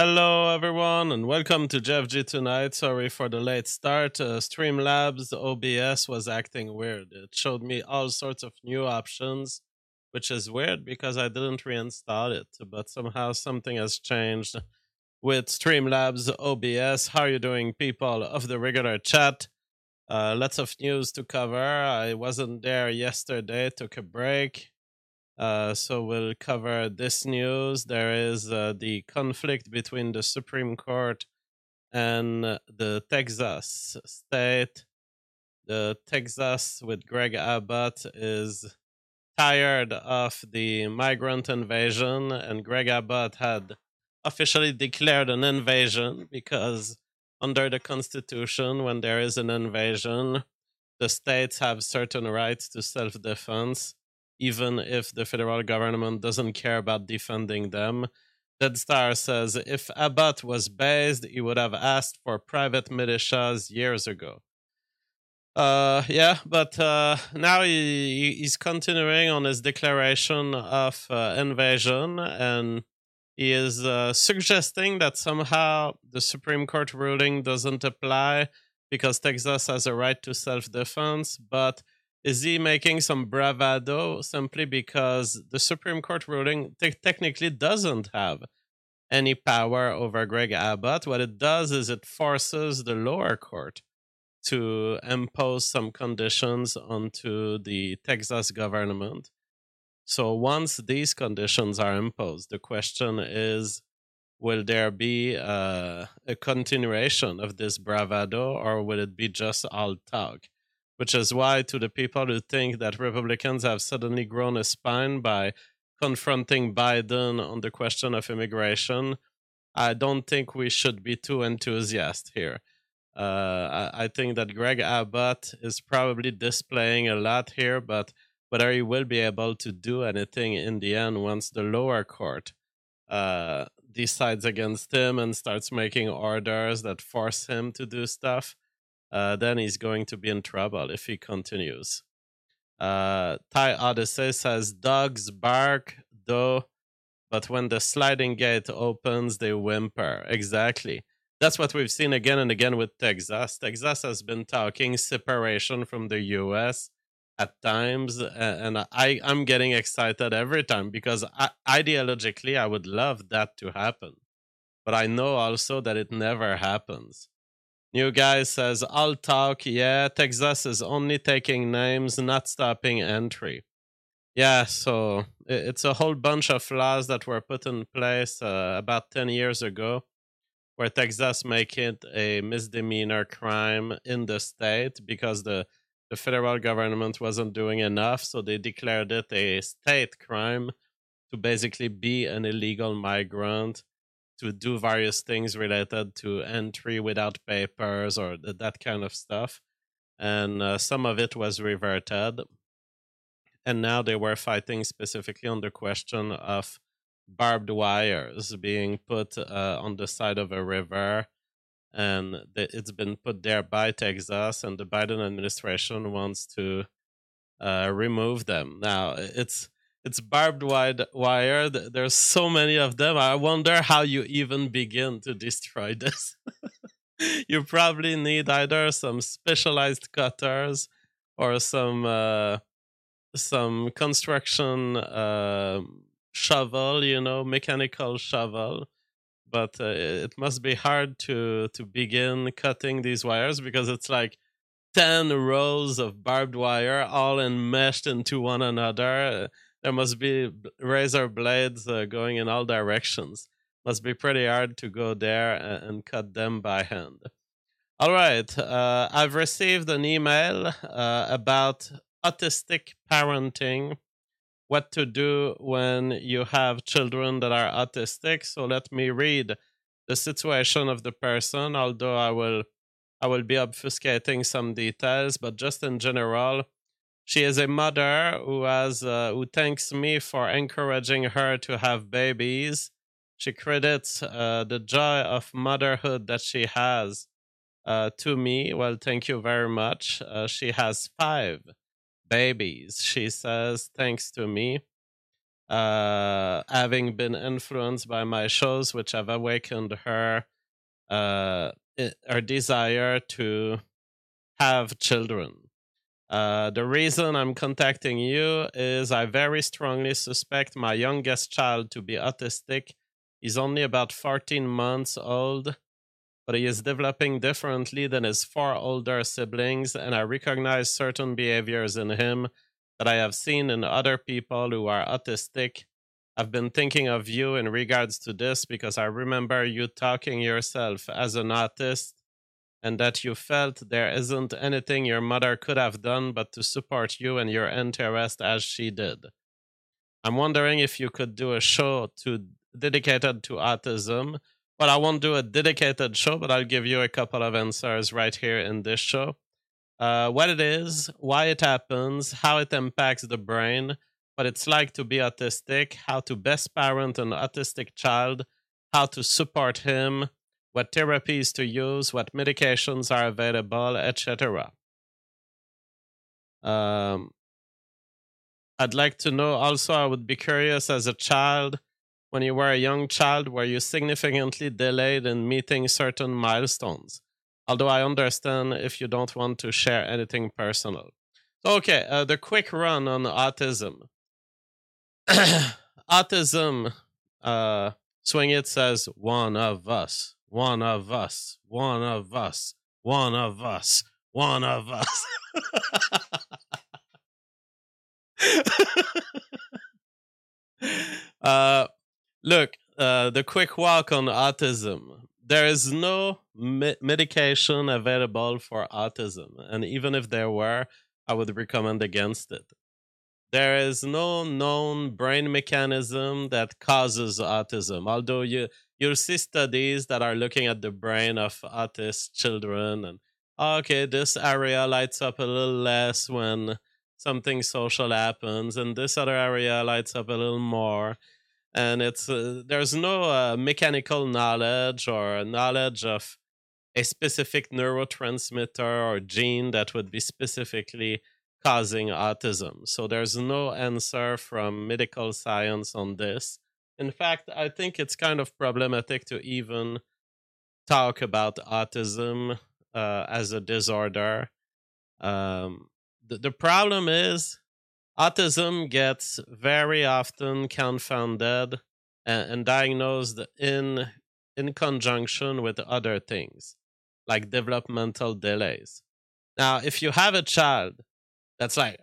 Hello, everyone, and welcome to Jeff G tonight. Sorry for the late start. Streamlabs OBS was acting weird. It showed me all sorts of new options, which is weird because I didn't reinstall it. But somehow something has changed with Streamlabs OBS. How are you doing, people of the regular chat? Lots of news to cover. I wasn't there yesterday, took a break. So we'll cover this news. There is the conflict between the Supreme Court and the Texas state. The Texas with Greg Abbott is tired of the migrant invasion, and Greg Abbott had officially declared an invasion because under the Constitution, when there is an invasion, the states have certain rights to self-defense, even if the federal government doesn't care about defending them. Dead Star says if Abbott was based, he would have asked for private militias years ago. Yeah, but now he's continuing on his declaration of invasion, and he is suggesting that somehow the Supreme Court ruling doesn't apply because Texas has a right to self-defense. But is he making some bravado simply because the Supreme Court ruling technically doesn't have any power over Greg Abbott? What it does is it forces the lower court to impose some conditions onto the Texas government. So once these conditions are imposed, the question is, will there be a continuation of this bravado, or will it be just all talk? Which is why, to the people who think that Republicans have suddenly grown a spine by confronting Biden on the question of immigration, I don't think we should be too enthusiastic here. I think that Greg Abbott is probably displaying a lot here, but whether he will be able to do anything in the end once the lower court decides against him and starts making orders that force him to do stuff, then he's going to be in trouble if he continues. Thai Odyssey says dogs bark, though, but when the sliding gate opens, they whimper. Exactly. That's what we've seen again and again with Texas. Texas has been talking separation from the US at times, and I'm getting excited every time because ideologically, I would love that to happen. But I know also that it never happens. New guy says, I'll talk. Yeah, Texas is only taking names, not stopping entry. Yeah, so it's a whole bunch of laws that were put in place about 10 years ago where Texas make it a misdemeanor crime in the state because the federal government wasn't doing enough, so they declared it a state crime to basically be an illegal migrant, to do various things related to entry without papers or that kind of stuff. And some of it was reverted. And now they were fighting specifically on the question of barbed wires being put on the side of a river, and it's been put there by Texas, and the Biden administration wants to remove them. Now it's barbed wire. There's so many of them. I wonder how you even begin to destroy this. You probably need either some specialized cutters or some construction shovel, mechanical shovel. But it must be hard to begin cutting these wires because it's like 10 rows of barbed wire all enmeshed into one another. There must be razor blades going in all directions. Must be pretty hard to go there and cut them by hand. All right, I've received an email about autistic parenting, what to do when you have children that are autistic. So let me read the situation of the person, although I will be obfuscating some details, but just in general, she is a mother who thanks me for encouraging her to have babies. She credits the joy of motherhood that she has to me. Well, thank you very much. She has 5 babies. She says thanks to me. having been influenced by my shows, which have awakened her desire to have children. The reason I'm contacting you is I very strongly suspect my youngest child to be autistic. He's only about 14 months old, but he is developing differently than his four older siblings, and I recognize certain behaviors in him that I have seen in other people who are autistic. I've been thinking of you in regards to this because I remember you talking yourself as an autist and that you felt there isn't anything your mother could have done but to support you and your interest as she did. I'm wondering if you could do a show dedicated to autism. Well, I won't do a dedicated show, but I'll give you a couple of answers right here in this show. What it is, why it happens, how it impacts the brain, what it's like to be autistic, how to best parent an autistic child, how to support him, what therapies to use, what medications are available, etc. I'd like to know also, I would be curious as a child, when you were a young child, were you significantly delayed in meeting certain milestones? Although I understand if you don't want to share anything personal. Okay, the quick run on autism. Autism, Swing It says, one of us, one of us, one of us, one of us, one of us. Look, the quick walk on autism. There is no medication available for autism, and even if there were, I would recommend against it. There is no known brain mechanism that causes autism, although you'll see studies that are looking at the brain of autist children and okay, this area lights up a little less when something social happens, and this other area lights up a little more. And it's there's no mechanical knowledge or knowledge of a specific neurotransmitter or gene that would be specifically causing autism. So there's no answer from medical science on this. In fact, I think it's kind of problematic to even talk about autism as a disorder. The problem is autism gets very often confounded and diagnosed in conjunction with other things like developmental delays. Now, if you have a child that's like,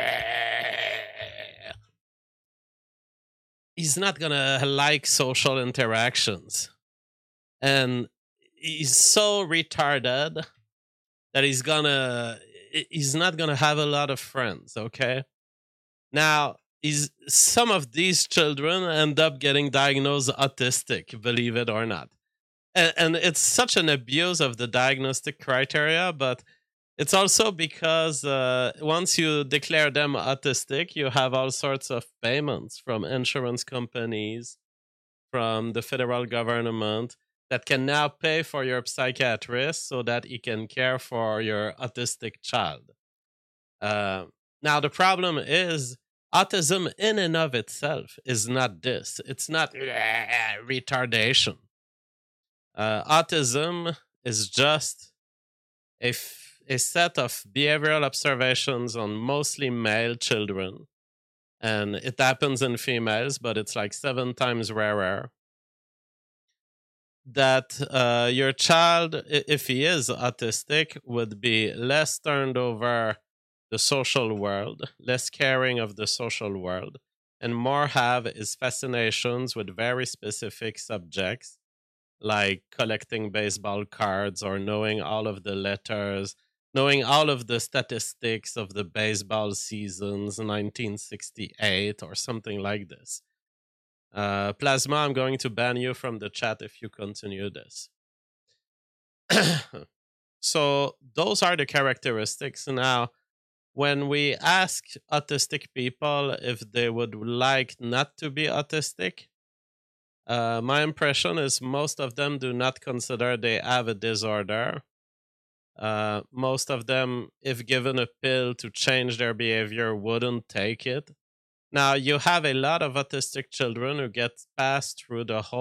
he's not gonna like social interactions, and he's so retarded that he's not gonna have a lot of friends. Okay, now some of these children end up getting diagnosed autistic, believe it or not. And it's such an abuse of the diagnostic criteria, but it's also because once you declare them autistic, you have all sorts of payments from insurance companies, from the federal government that can now pay for your psychiatrist so that he can care for your autistic child. Now, the problem is autism in and of itself is not this. It's not retardation. Autism is just a set of behavioral observations on mostly male children. And it happens in females, but it's like 7 times rarer. That your child, if he is autistic, would be less turned over the social world, less caring of the social world, and more have his fascinations with very specific subjects like collecting baseball cards or knowing all of the letters, knowing all of the statistics of the baseball seasons 1968 or something like this. Plasma, I'm going to ban you from the chat if you continue this. So those are the characteristics. Now, when we ask autistic people if they would like not to be autistic, my impression is most of them do not consider they have a disorder. Most of them, if given a pill to change their behavior, wouldn't take it. Now you have a lot of autistic children who get passed through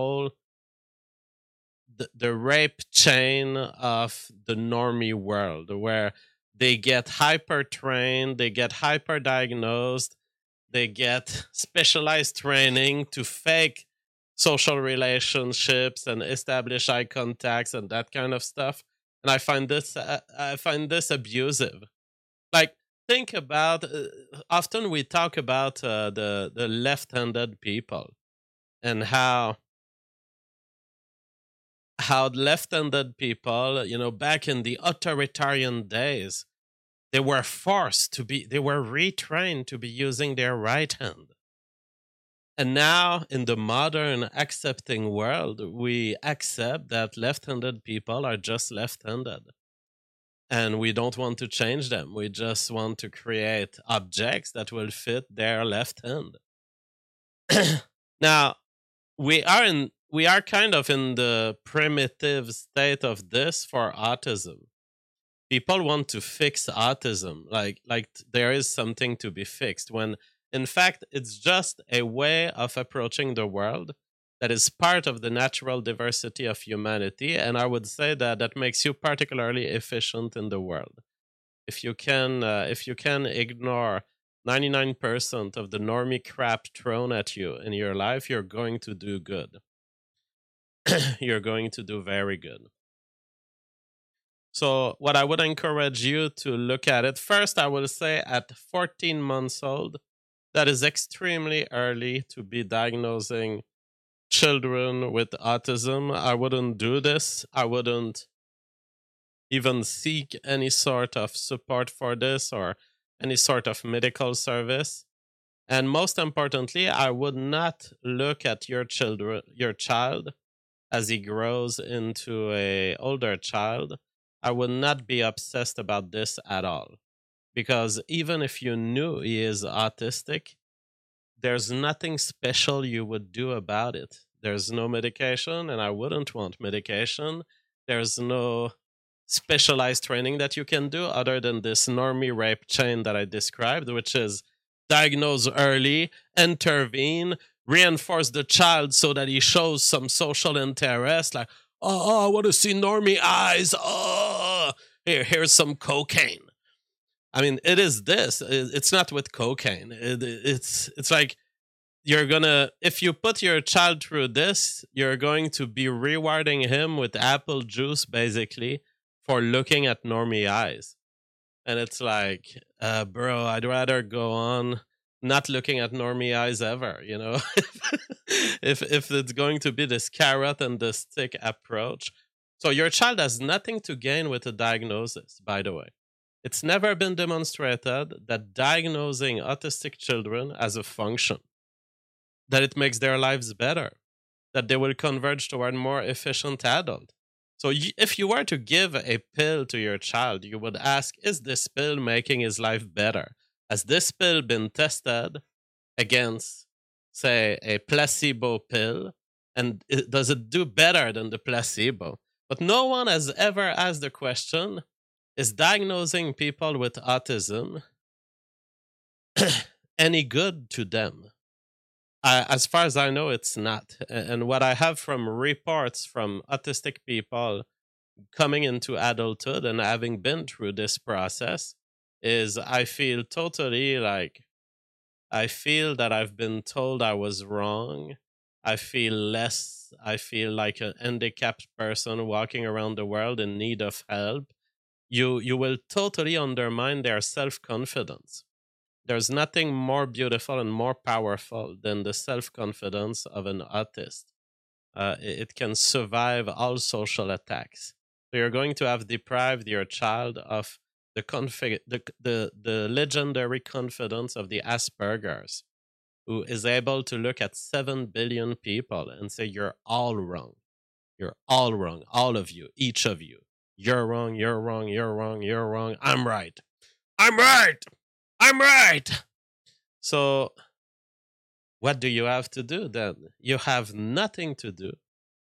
the rape chain of the normie world, where they get hyper trained, they get hyper diagnosed, they get specialized training to fake social relationships and establish eye contacts and that kind of stuff. And I find this abusive. Like, think about often we talk about the left-handed people and how left-handed people, back in the authoritarian days, they were retrained to be using their right hand. And now in the modern accepting world, we accept that left-handed people are just left-handed. And we don't want to change them. We just want to create objects that will fit their left hand. Now, we are kind of in the primitive state of this for autism. People want to fix autism, like there is something to be fixed, when in fact it's just a way of approaching the world that is part of the natural diversity of humanity. And I would say that that makes you particularly efficient in the world. If you can ignore 99% of the normie crap thrown at you in your life, you're going to do good. You're going to do very good. So, what I would encourage you to look at it first, I will say at 14 months old, that is extremely early to be diagnosing children with autism. I wouldn't do this. I wouldn't even seek any sort of support for this or any sort of medical service. And most importantly, I would not look at your child as he grows into a older child. I would not be obsessed about this at all. Because even if you knew he is autistic, there's nothing special you would do about it. There's no medication, and I wouldn't want medication. There's no specialized training that you can do other than this normie rape chain that I described, which is diagnose early, intervene, reinforce the child so that he shows some social interest, like, oh, I want to see normie eyes. Oh, here's some cocaine. I mean, it is this. It's not with cocaine. It's like if you put your child through this, you're going to be rewarding him with apple juice, basically, for looking at normie eyes. And it's like, bro, I'd rather go on not looking at normie eyes ever, if it's going to be this carrot and the stick approach. So your child has nothing to gain with a diagnosis, by the way. It's never been demonstrated that diagnosing autistic children has a function, that it makes their lives better, that they will converge toward more efficient adult. So if you were to give a pill to your child, you would ask, is this pill making his life better? Has this pill been tested against, say, a placebo pill? And does it do better than the placebo? But no one has ever asked the question, is diagnosing people with autism any good to them? As far as I know, it's not. And what I have from reports from autistic people coming into adulthood and having been through this process is I feel that I've been told I was wrong. I feel like a handicapped person walking around the world in need of help. You will totally undermine their self-confidence. There's nothing more beautiful and more powerful than the self-confidence of an autist. It can survive all social attacks. So you're going to have deprived your child of the legendary confidence of the Asperger's, who is able to look at 7 billion people and say, you're all wrong. You're all wrong. All of you, each of you. You're wrong, you're wrong, you're wrong, you're wrong. I'm right. I'm right. I'm right. So what do you have to do then? You have nothing to do.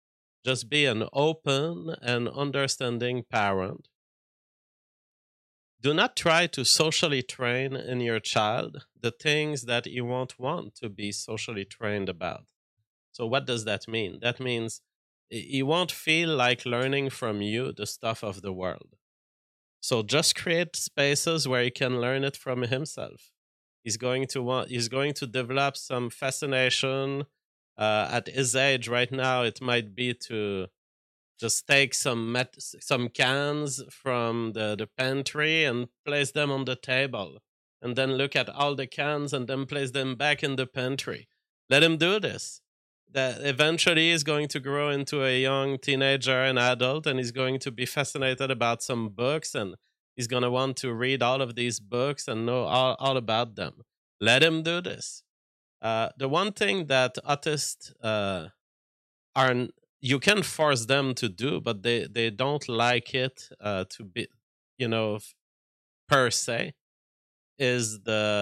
Just be an open and understanding parent Do not try to socially train in your child the things that he won't want to be socially trained about. So, what does that mean? That means he won't feel like learning from you the stuff of the world. So, just create spaces where he can learn it from himself. He's going to develop some fascination. At his age right now, it might be to just take some cans from the pantry and place them on the table, and then look at all the cans and then place them back in the pantry. Let him do this. That eventually is going to grow into a young teenager and adult, and he's going to be fascinated about some books, and he's going to want to read all of these books and know all about them. Let him do this. The one thing that autists are, you can force them to do, but they don't like it to be, you know, per se, is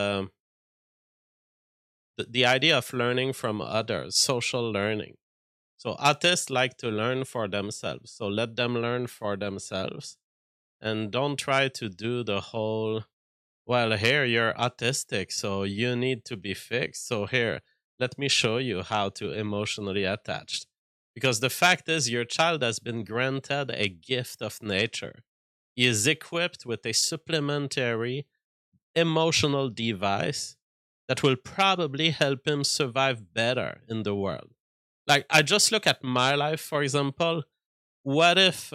the idea of learning from others, social learning. So artists like to learn for themselves. So let them learn for themselves, and don't try to do the whole, well, here you're autistic, so you need to be fixed. So here, let me show you how to emotionally attach. Because the fact is, your child has been granted a gift of nature. He is equipped with a supplementary emotional device that will probably help him survive better in the world. Like, I just look at my life, for example. What if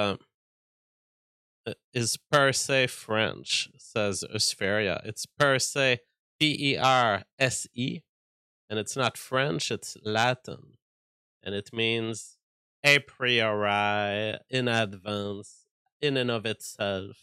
is per se French, says Eusferia. It's per se, Perse, and it's not French, it's Latin. And it means a priori, in advance, in and of itself.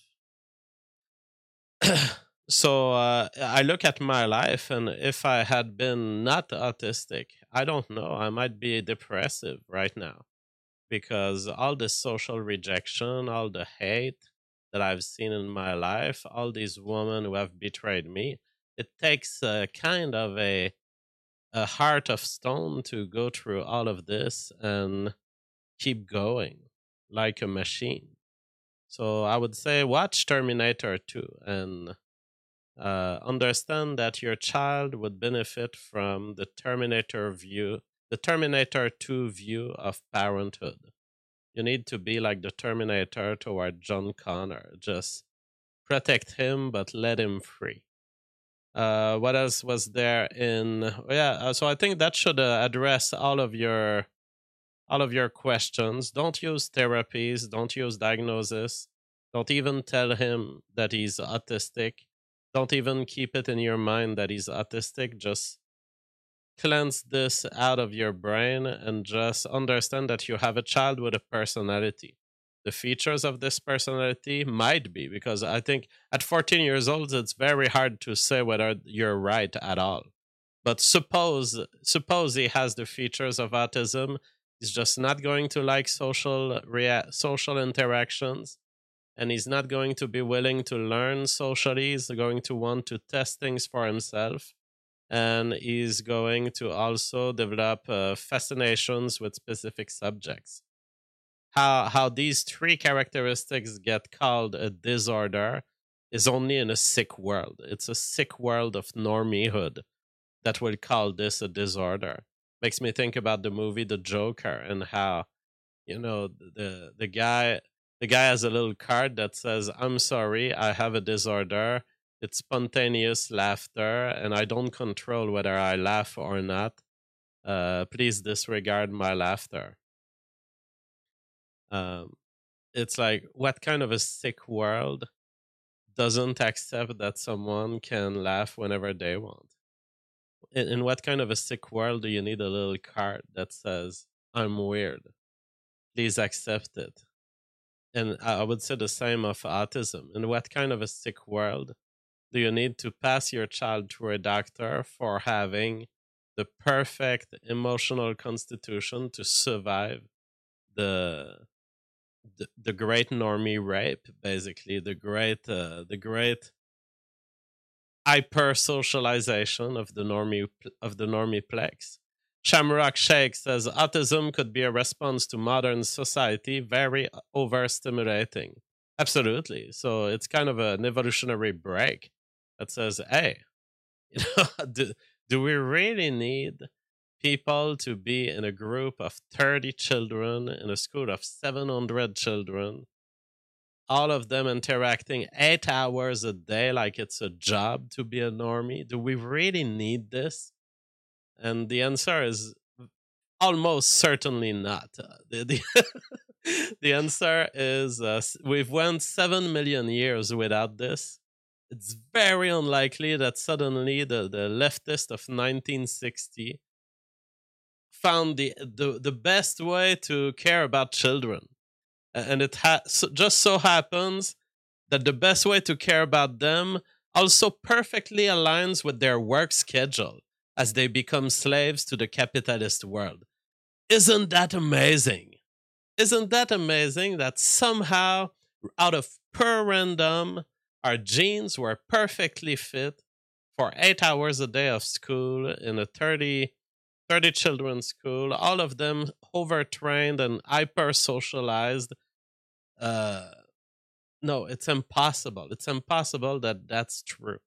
So I look at my life, and if I had been not autistic, I don't know, I might be depressive right now, because all the social rejection, all the hate that I've seen in my life, all these women who have betrayed me, it takes a kind of a heart of stone to go through all of this and keep going like a machine. So I would say watch Terminator 2 and understand that your child would benefit from the Terminator 2 view of parenthood. You need to be like the Terminator toward John Connor. Just protect him, but let him free. What else was there in? Yeah, so I think that should address all of your questions. Don't use therapies. Don't use diagnosis. Don't even tell him that he's autistic. Don't even keep it in your mind that he's autistic. Just cleanse this out of your brain and just understand that you have a child with a personality. The features of this personality might be, because I think at 14 years old, it's very hard to say whether you're right at all. But suppose he has the features of autism. He's just not going to like social interactions, and he's not going to be willing to learn socially. He's going to want to test things for himself, and he's going to also develop fascinations with specific subjects. How these three characteristics get called a disorder is only in a sick world. It's a sick world of normiehood that will call this a disorder. Makes me think about the movie The Joker, and how, the guy has a little card that says, "I'm sorry, I have a disorder. It's spontaneous laughter, and I don't control whether I laugh or not. Please disregard my laughter." Um, it's like, what kind of a sick world doesn't accept that someone can laugh whenever they want? In what kind of a sick world do you need a little card that says, "I'm weird, please accept it"? And I would say the same of autism. In what kind of a sick world do you need to pass your child to a doctor for having the perfect emotional constitution to survive the the great normie rape, basically the great hyper socialization of the normie plex. Shamrock Shake says autism could be a response to modern society, very overstimulating. Absolutely. So it's kind of an evolutionary break that says, hey, you know, do we really need people to be in a group of 30 children in a school of 700 children, all of them interacting 8 hours a day like it's a job to be a normie? Do we really need this? And the answer is almost certainly not. The answer is we've went 7 million years without this. It's very unlikely that suddenly the leftist of 1960 found the best way to care about children. And just so happens that the best way to care about them also perfectly aligns with their work schedule as they become slaves to the capitalist world. Isn't that amazing? Isn't that amazing that somehow, out of pure random, our genes were perfectly fit for 8 hours a day of school in a 30 children's school, all of them overtrained and hyper socialized? Uh, no, it's impossible. It's impossible that that's true.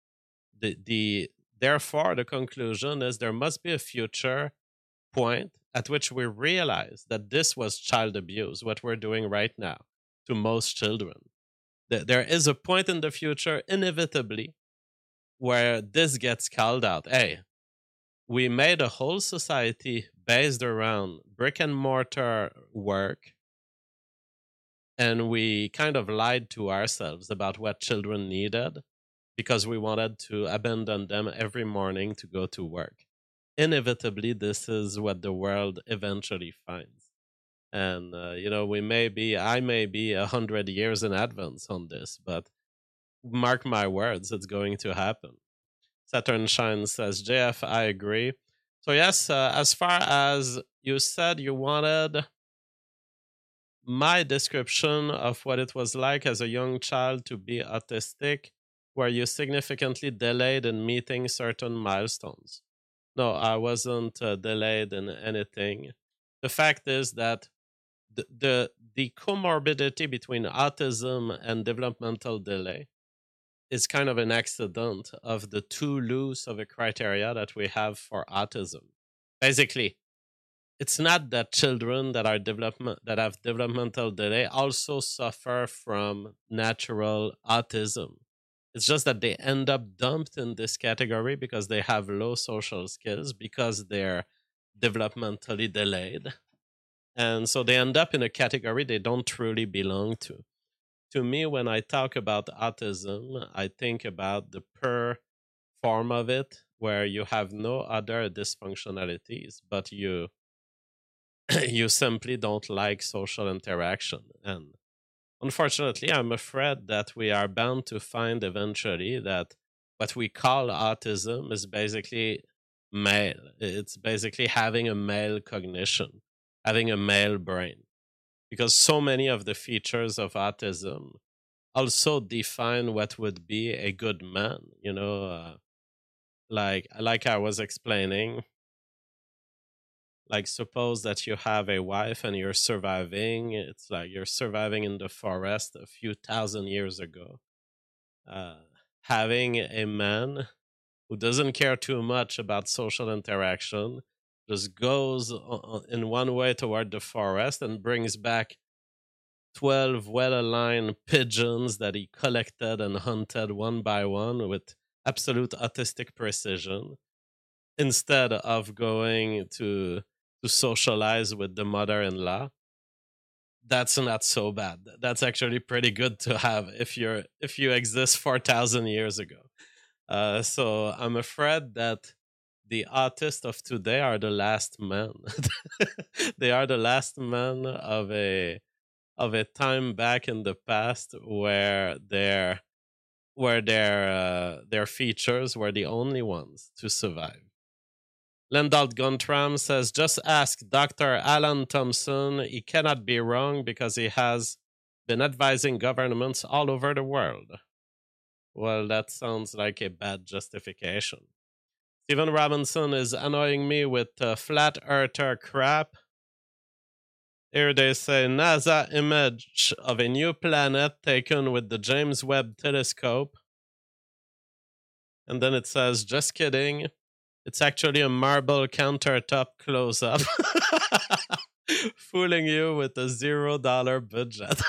The Therefore, the conclusion is there must be a future point at which we realize that this was child abuse, what we're doing right now to most children. There is a point in the future, inevitably, where this gets called out. Hey, we made a whole society based around brick and mortar work, and we kind of lied to ourselves about what children needed because we wanted to abandon them every morning to go to work. Inevitably, this is what the world eventually finds. And I may be 100 years in advance on this, but mark my words, it's going to happen. Saturn Shine says, JF, I agree. So yes, as far as you said, you wanted my description of what it was like as a young child to be autistic, where you significantly delayed in meeting certain milestones. No, I wasn't delayed in anything. The fact is that the comorbidity between autism and developmental delay is kind of an accident of the too loose of a criteria that we have for autism. Basically, it's not that children that have developmental delay also suffer from natural autism. It's just that they end up dumped in this category because they have low social skills, because they're developmentally delayed, and so they end up in a category they don't truly belong to. To me, when I talk about autism, I think about the pure form of it, where you have no other dysfunctionalities, but you simply don't like social interaction. And unfortunately, I'm afraid that we are bound to find eventually that what we call autism is basically male. It's basically having a male cognition, having a male brain, because so many of the features of autism also define what would be a good man. Like I was explaining, like suppose that you have a wife and you're surviving. It's like you're surviving in the forest a few thousand years ago. uh, Having a man who doesn't care too much about social interaction just goes in one way toward the forest and brings back 12 well aligned pigeons that he collected and hunted one by one with absolute autistic precision, instead of going to socialize with the mother-in-law. That's not so bad. That's actually pretty good to have if you exist 4,000 years ago. So I'm afraid that the artists of today are the last men. They are the last men of a time back in the past where their features were the only ones to survive. Lendalt Guntram says, just ask Dr. Alan Thompson. He cannot be wrong because he has been advising governments all over the world. Well, that sounds like a bad justification. Stephen Robinson is annoying me with flat earther crap. Here they say NASA image of a new planet taken with the James Webb Telescope. And then it says, just kidding. It's actually a marble countertop close up. Fooling you with a $0 budget.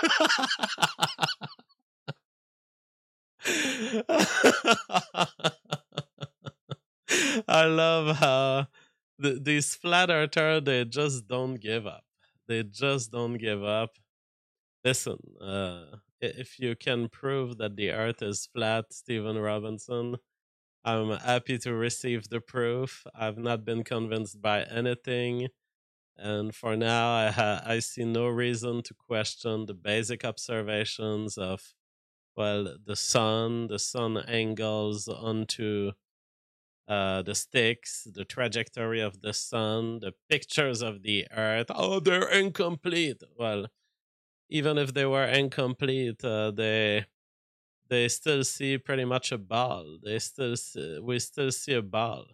I love how these flat earthers, they just don't give up. They just don't give up. Listen, if you can prove that the earth is flat, Stephen Robinson, I'm happy to receive the proof. I've not been convinced by anything. And for now, I see no reason to question the basic observations of, well, the sun angles onto the sticks, the trajectory of the sun, the pictures of the earth. Oh, they're incomplete. Well, even if they were incomplete, they still see pretty much a ball. We still see a ball.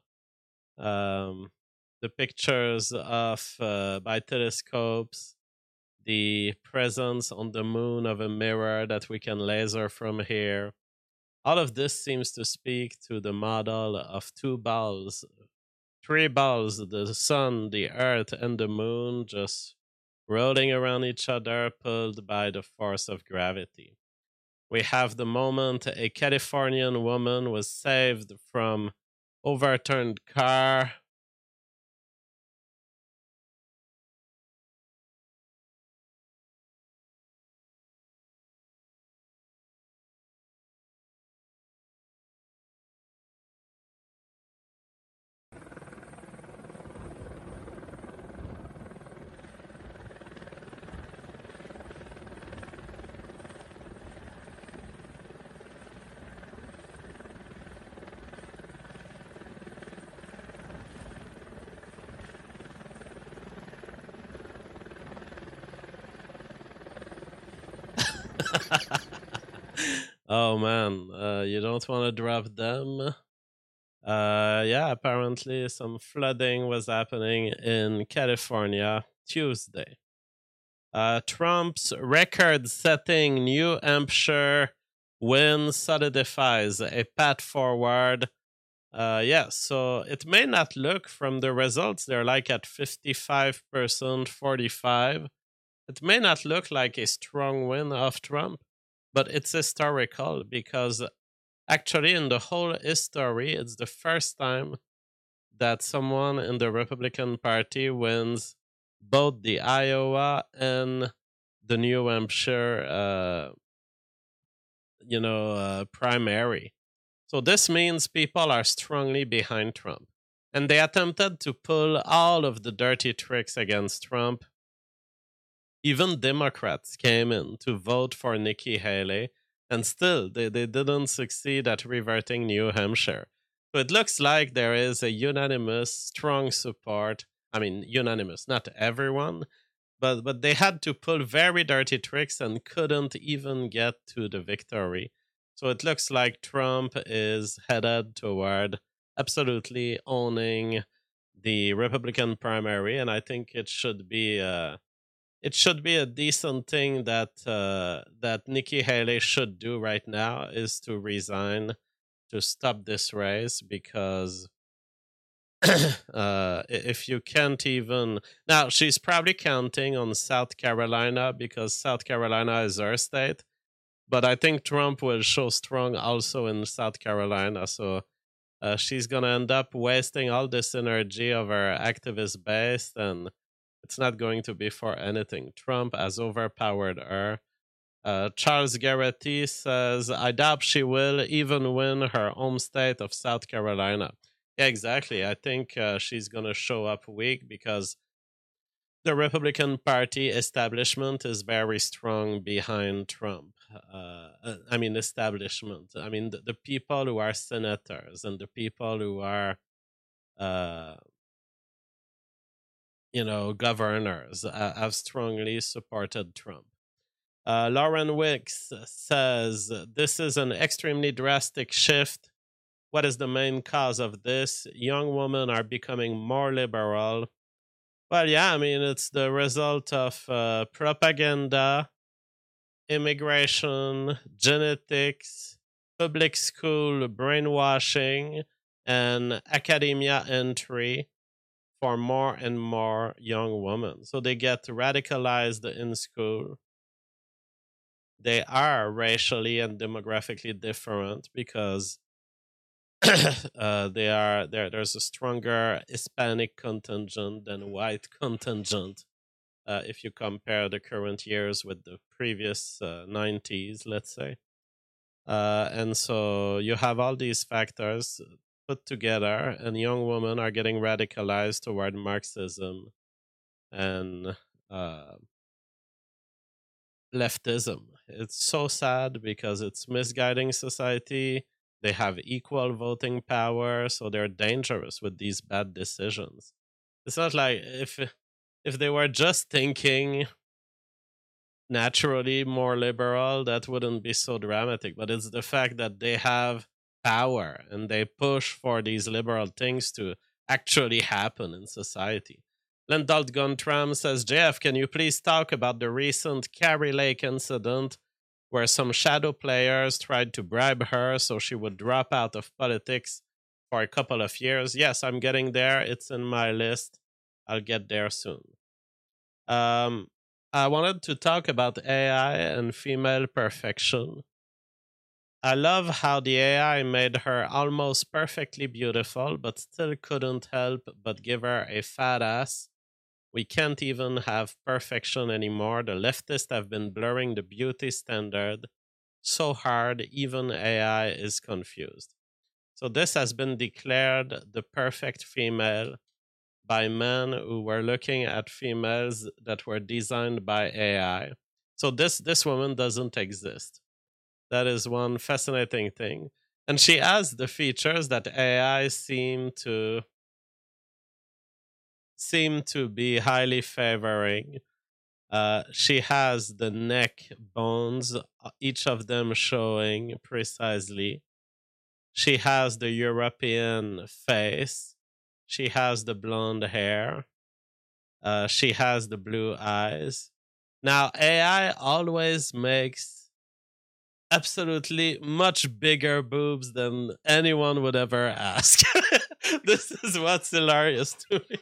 The pictures of by telescopes, the presence on the moon of a mirror that we can laser from here. All of this seems to speak to the model of two balls, three balls, the sun, the earth, and the moon, just rolling around each other, pulled by the force of gravity. We have the moment a Californian woman was saved from overturned car. Oh man, you don't want to drop them. Yeah, apparently some flooding was happening in California Tuesday. Trump's record-setting New Hampshire win solidifies a path forward. Yeah, so it may not look from the results, they're like at 55%, 45. It may not look like a strong win of Trump, but it's historical because actually in the whole history, it's the first time that someone in the Republican Party wins both the Iowa and the New Hampshire, primary. So this means people are strongly behind Trump. And they attempted to pull all of the dirty tricks against Trump. Even Democrats came in to vote for Nikki Haley, and still they didn't succeed at reverting New Hampshire. So it looks like there is a unanimous, strong support. I mean, unanimous, not everyone, but they had to pull very dirty tricks and couldn't even get to the victory. So it looks like Trump is headed toward absolutely owning the Republican primary, and I think it should be a decent thing that Nikki Haley should do right now is to resign to stop this race because if you can't even now, she's probably counting on South Carolina because South Carolina is her state, but I think Trump will show strong also in South Carolina, so she's gonna end up wasting all this energy of her activist base, and it's not going to be for anything. Trump has overpowered her. Charles Garrity says, I doubt she will even win her home state of South Carolina. Yeah, exactly. I think she's going to show up weak because the Republican Party establishment is very strong behind Trump. Establishment. I mean, the people who are senators and the people who are governors have strongly supported Trump. Lauren Wicks says, this is an extremely drastic shift. What is the main cause of this? Young women are becoming more liberal. Well, yeah, I mean, it's the result of propaganda, immigration, genetics, public school brainwashing, and academia entry for more and more young women. So they get radicalized in school. They are racially and demographically different because there's a stronger Hispanic contingent than white contingent if you compare the current years with the previous 90s, let's say. And so you have all these factors put together, and young women are getting radicalized toward Marxism and uh, leftism. It's so sad because it's misguiding society. They have equal voting power, so they're dangerous with these bad decisions. It's not like if they were just thinking naturally more liberal, that wouldn't be so dramatic. But it's the fact that they have power and they push for these liberal things to actually happen in society. Lendalt Guntram says, JF, can you please talk about the recent Carrie Lake incident where some shadow players tried to bribe her so she would drop out of politics for a couple of years? Yes, I'm getting there. It's in my list. I'll get there soon. Um, I wanted to talk about AI and female perfection. I love how the AI made her almost perfectly beautiful, but still couldn't help but give her a fat ass. We can't even have perfection anymore. The leftists have been blurring the beauty standard so hard, even AI is confused. So, this has been declared the perfect female by men who were looking at females that were designed by AI. So this woman doesn't exist. That is one fascinating thing. And she has the features that AI seem to be highly favoring. She has the neck bones, each of them showing precisely. She has the European face. She has the blonde hair. She has the blue eyes. Now, AI always makes absolutely much bigger boobs than anyone would ever ask. This is what's hilarious to me.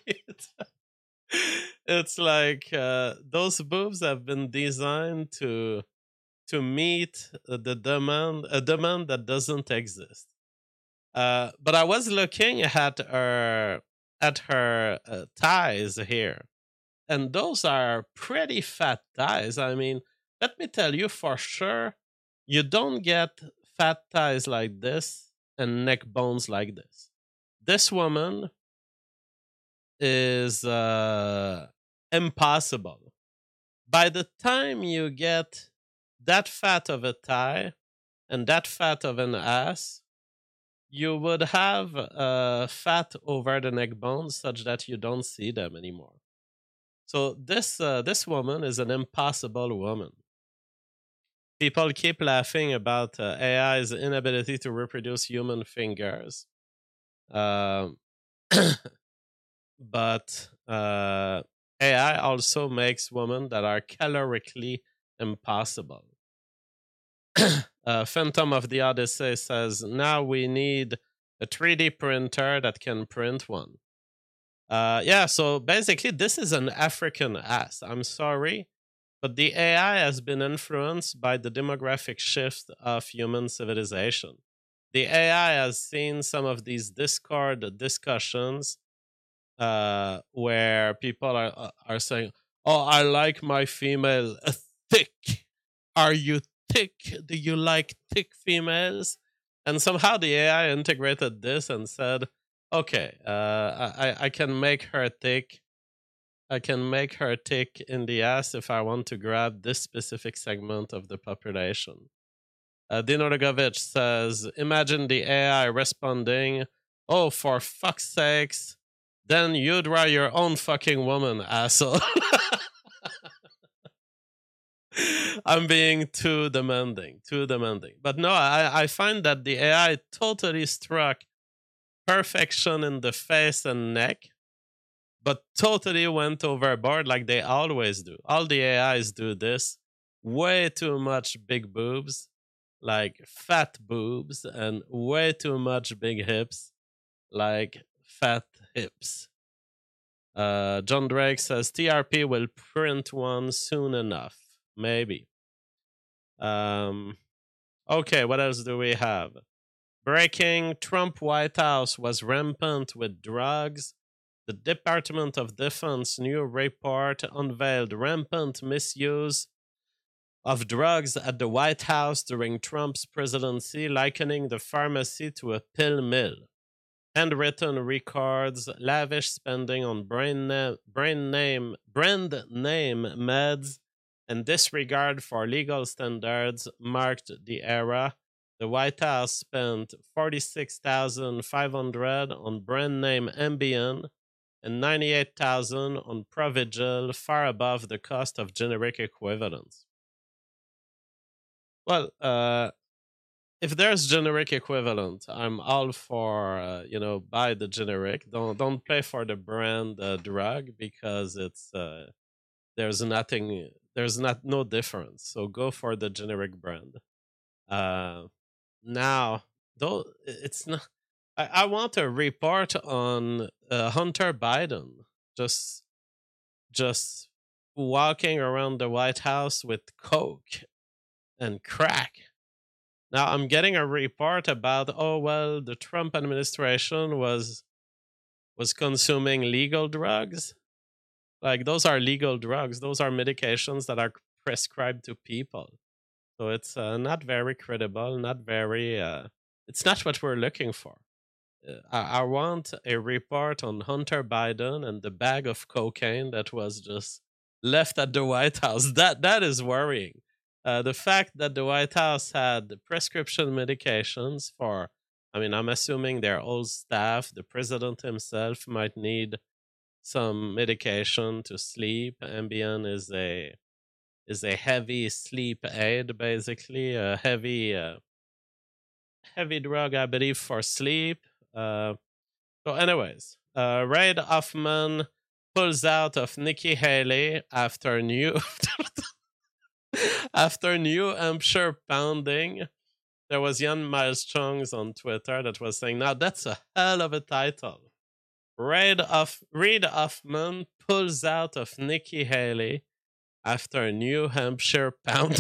It's like those boobs have been designed to meet the demand, a demand that doesn't exist. But I was looking at her thighs here, and those are pretty fat thighs. I mean, let me tell you for sure, you don't get fat thighs like this and neck bones like this. This woman is impossible. By the time you get that fat of a thigh and that fat of an ass, you would have fat over the neck bones such that you don't see them anymore. So this woman is an impossible woman. People keep laughing about AI's inability to reproduce human fingers, Um but AI also makes women that are calorically impossible. Phantom of the Odyssey says now we need a 3D printer that can print one. Yeah, so basically, this is an African ass. I'm sorry, but the AI has been influenced by the demographic shift of human civilization. The AI has seen some of these Discord discussions where people are saying, "Oh, I like my female thick. Are you thick? Do you like thick females?" And somehow the AI integrated this and said, "Okay, I can make her thick. I can make her thick in the ass if I want to grab this specific segment of the population." Dino Rogovich says, "Imagine the AI responding, 'Oh, for fuck's sakes, then you draw your own fucking woman, asshole.'" I'm being too demanding, too demanding. But no, I find that the AI totally struck perfection in the face and neck, but totally went overboard like they always do. All the AIs do this. Way too much big boobs, like fat boobs, and way too much big hips, like fat hips. John Drake says TRP will print one soon enough. Maybe. Um, okay, what else do we have? Breaking: Trump White House was rampant with drugs. The Department of Defense new report unveiled rampant misuse of drugs at the White House during Trump's presidency, likening the pharmacy to a pill mill. Handwritten records, lavish spending on brand name meds, and disregard for legal standards marked the era. The White House spent $46,500 on brand name Ambien and $98,000 on Provigil, far above the cost of generic equivalents. Well, if there's generic equivalent, I'm all for buy the generic. Don't pay for the brand drug because it's there's no difference. So go for the generic brand. Now though it's not. I want a report on Hunter Biden just just walking around the White House with coke and crack. Now I'm getting a report about the Trump administration was consuming legal drugs. Like those are legal drugs. Those are medications that are prescribed to people. So it's not very credible, not very it's not what we're looking for. I want a report on Hunter Biden and the bag of cocaine that was just left at the White House. That is worrying. The fact that the White House had prescription medications for, I mean, I'm assuming their old staff, the president himself might need some medication to sleep. Ambien is a heavy sleep aid, basically a heavy drug, I believe, for sleep. So, anyways, Reid Hoffman pulls out of Nikki Haley after new after New Hampshire pounding. There was Jan Miles Chungs on Twitter that was saying, "Now that's a hell of a title." Reid Hoffman pulls out of Nikki Haley after New Hampshire pounding.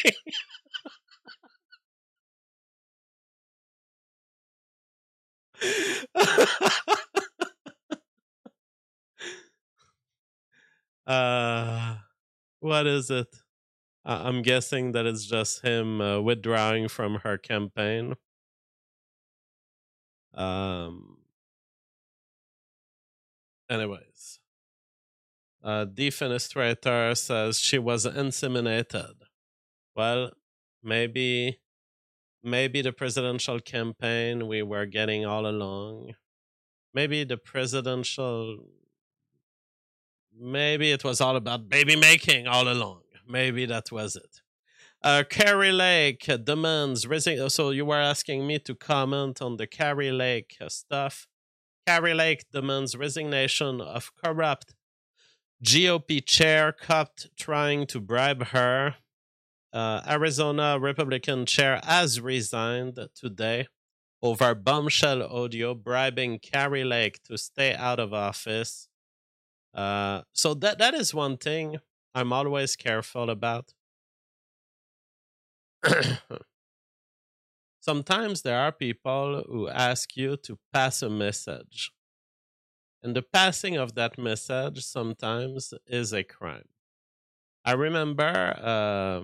What is it? I'm guessing that it's just him withdrawing from her campaign. Anyways, Defenestrator says she was inseminated. Well, maybe the presidential campaign we were getting all along. Maybe it was all about baby making all along. Maybe that was it. Carrie Lake demands so you were asking me to comment on the Carrie Lake stuff. Carrie Lake demands resignation of corrupt GOP chair caught trying to bribe her. Arizona Republican chair has resigned today over bombshell audio bribing Carrie Lake to stay out of office. So that is one thing I'm always careful about. Sometimes there are people who ask you to pass a message. And the passing of that message sometimes is a crime. I remember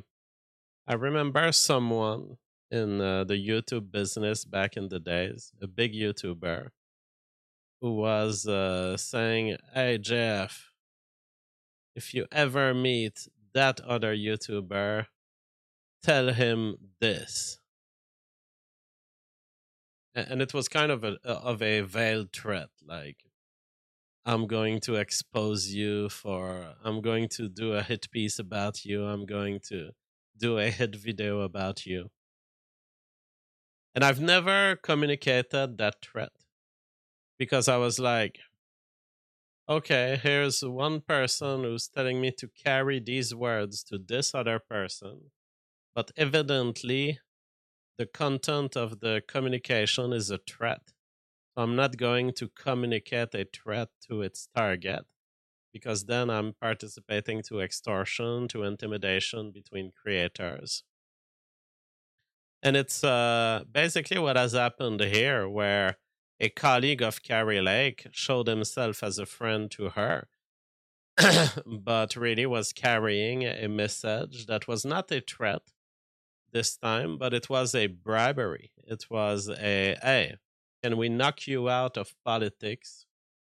someone in the YouTube business back in the days, a big YouTuber, who was saying, "Hey, Jeff, if you ever meet that other YouTuber, tell him this." And it was kind of a veiled threat, like, I'm going to expose you I'm going to do a hit piece about you. I'm going to do a hit video about you. And I've never communicated that threat because I was like, okay, here's one person who's telling me to carry these words to this other person, but evidently the content of the communication is a threat. So I'm not going to communicate a threat to its target, because then I'm participating to extortion, to intimidation between creators. And it's basically what has happened here, where a colleague of Carrie Lake showed himself as a friend to her, but really was carrying a message that was not a threat this time, but it was a bribery. It was a, hey, can we knock you out of politics?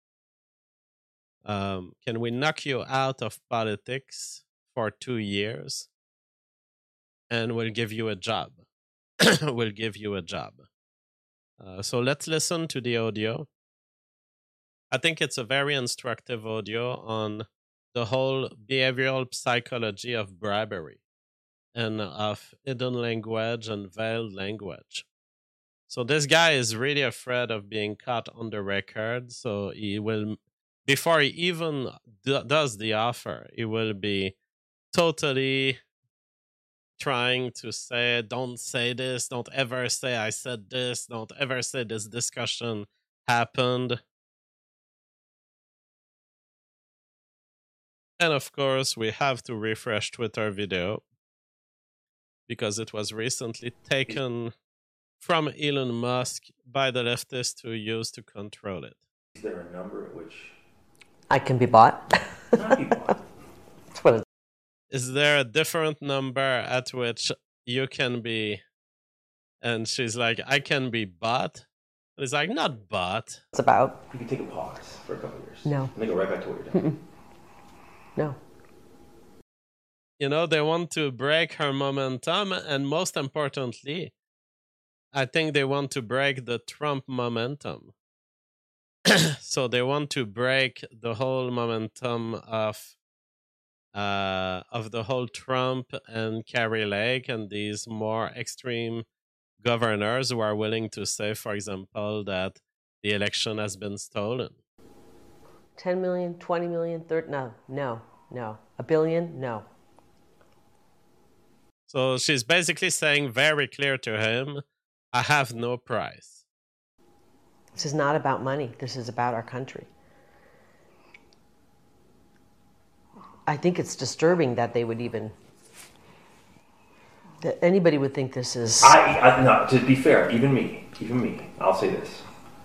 Can we knock you out of politics for 2 years? And we'll give you a job. We'll give you a job. So let's listen to the audio. I think it's a very instructive audio on the whole behavioral psychology of bribery and of hidden language and veiled language. So this guy is really afraid of being caught on the record. So he will, before he even does the offer, he will be totally trying to say, don't say this, don't ever say I said this, don't ever say this discussion happened. And of course, we have to refresh Twitter video because it was recently taken from Elon Musk by the leftists who use to control it. Is there a number at which I can be bought? not be bought? That's what it Is there a different number at which you can be? And she's like, I can be bought. And he's like, not bought. it's about. You can take a pause for a couple of years. No. And then go right back to what you're doing. No. You know, they want to break her momentum. And most importantly, I think they want to break the Trump momentum. So they want to break the whole momentum of the whole Trump and Carrie Lake and these more extreme governors who are willing to say, for example, that the election has been stolen. 10 million, 20 million, 30, no. A billion, no. So she's basically saying very clear to him, I have no price. This is not about money. This is about our country. I think it's disturbing that they would even, that anybody would think this is. No, to be fair, even me, I'll say this.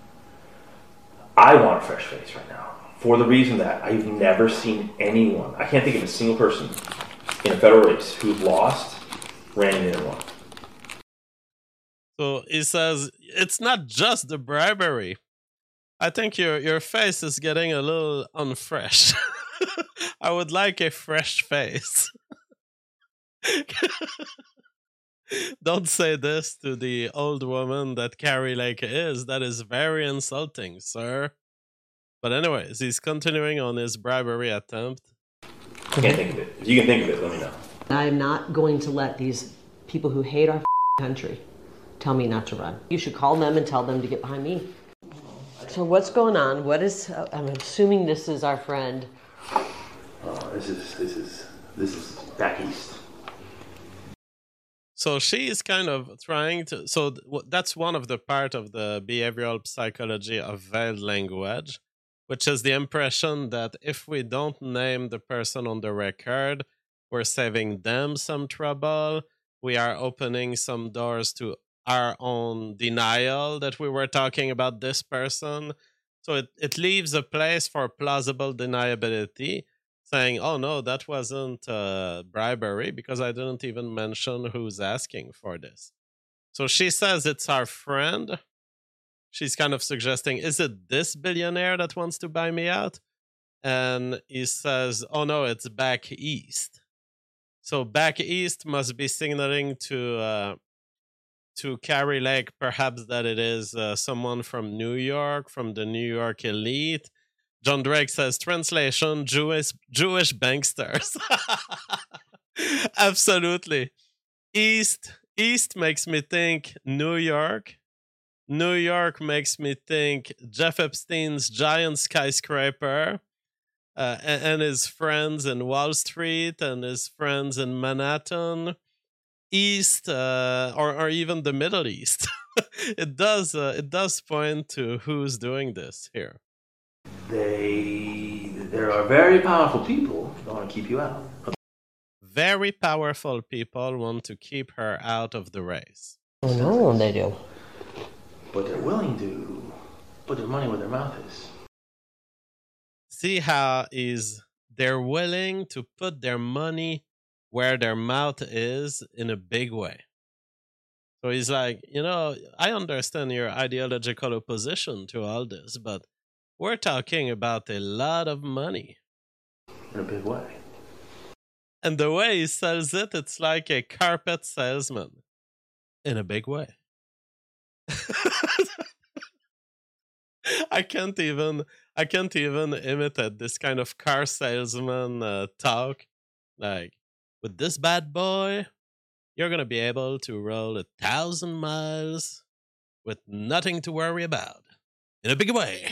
I want a fresh face right now for the reason that I've never seen anyone, I can't think of a single person in a federal race who's lost, ran in and won. So he says, it's not just the bribery. I think your face is getting a little unfresh. I would like a fresh face. Don't say this to the old woman that Carrie Lake is. That is very insulting, sir. But anyways, he's continuing on his bribery attempt. I can't think of it. If you can think of it, let me know. I'm not going to let these people who hate our country tell me not to run. You should call them and tell them to get behind me. So what's going on? What is, I'm assuming this is our friend. This is back east. So she is kind of trying to. So that's one of the part of the behavioral psychology of veiled language, which is the impression that if we don't name the person on the record, we're saving them some trouble. We are opening some doors to our own denial that we were talking about this person. So it leaves a place for plausible deniability, saying, oh no, that wasn't bribery because I didn't even mention who's asking for this. So she says it's our friend. She's kind of suggesting, is it this billionaire that wants to buy me out? And he says, oh no, it's back east. So back east must be signaling to Carrie Lake perhaps that it is someone from New York, from the New York elite. John Drake says, translation, Jewish banksters. Absolutely. East makes me think New York. New York makes me think Jeff Epstein's giant skyscraper. and his friends in Wall Street and his friends in Manhattan, East, or even the Middle East. It does point to who's doing this here. There are very powerful people who want to keep you out. Very powerful people want to keep her out of the race. I know they do. But they're willing to put their money where their mouth is. See how they're willing to put their money where their mouth is in a big way. So he's like, I understand your ideological opposition to all this, but we're talking about a lot of money. In a big way. And the way he sells it, it's like a carpet salesman. In a big way. I can't even imitate this kind of car salesman talk. Like, with this bad boy, you're gonna be able to roll 1,000 miles with nothing to worry about. In a big way.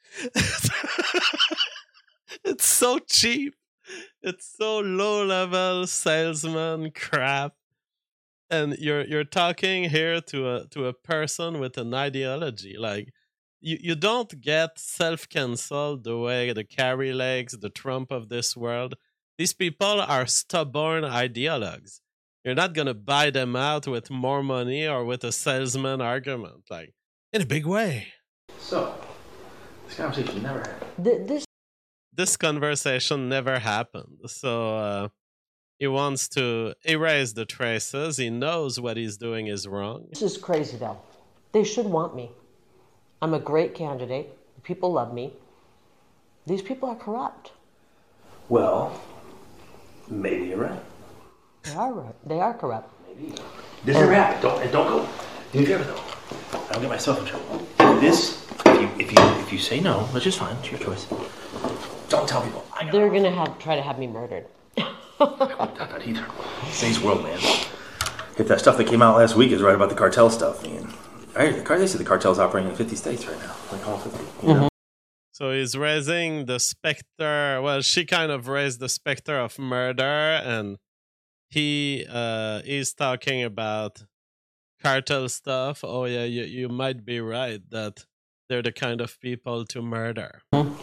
It's so cheap. It's so low level salesman crap. And you're talking here to a person with an ideology. Like, you don't get self-canceled the way the Carrie Lakes, the Trump of this world. These people are stubborn ideologues. You're not gonna buy them out with more money or with a salesman argument. Like, in a big way. So, this conversation never happened. This conversation never happened. So he wants to erase the traces. He knows what he's doing is wrong. This is crazy, though. They should want me. I'm a great candidate. People love me. These people are corrupt. Well, maybe you're right. They are right. They are corrupt. Maybe. This never happened. Don't go. Do you ever though? I don't get myself in trouble. This, if you say no, which is fine, it's your choice. Don't tell people. They're gonna try to have me murdered. I wouldn't doubt that either. Today's world, man. If that stuff that came out last week is right about the cartel stuff, man. They say the cartel's operating in 50 states right now. Like all 50. You know? So he's raising the specter. Well, she kind of raised the specter of murder, and he is talking about cartel stuff. Oh yeah, you might be right that they're the kind of people to murder.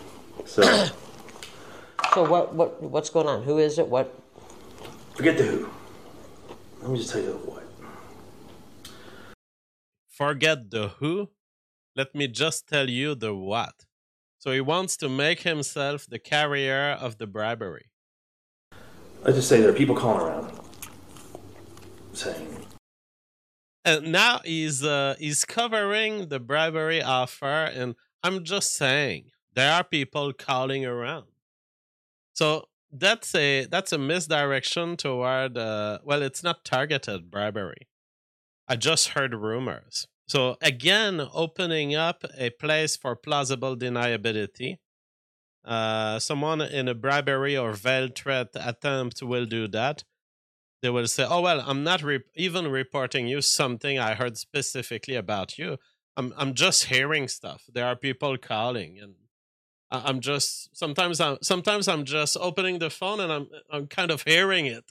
So what's going on? Who is it? What? Forget the who. Let me just tell you the what. Forget the who. Let me just tell you the what. So he wants to make himself the carrier of the bribery. Let's just say there are people calling around saying. And now he's covering the bribery offer, and I'm just saying there are people calling around. So that's a misdirection toward it's not targeted bribery. I just heard rumors. So again, opening up a place for plausible deniability. Someone in a bribery or veiled threat attempt will do that. They will say, "Oh well, I'm not even reporting you something I heard specifically about you. I'm just hearing stuff. There are people calling, and I'm just sometimes I'm just opening the phone and I'm kind of hearing it."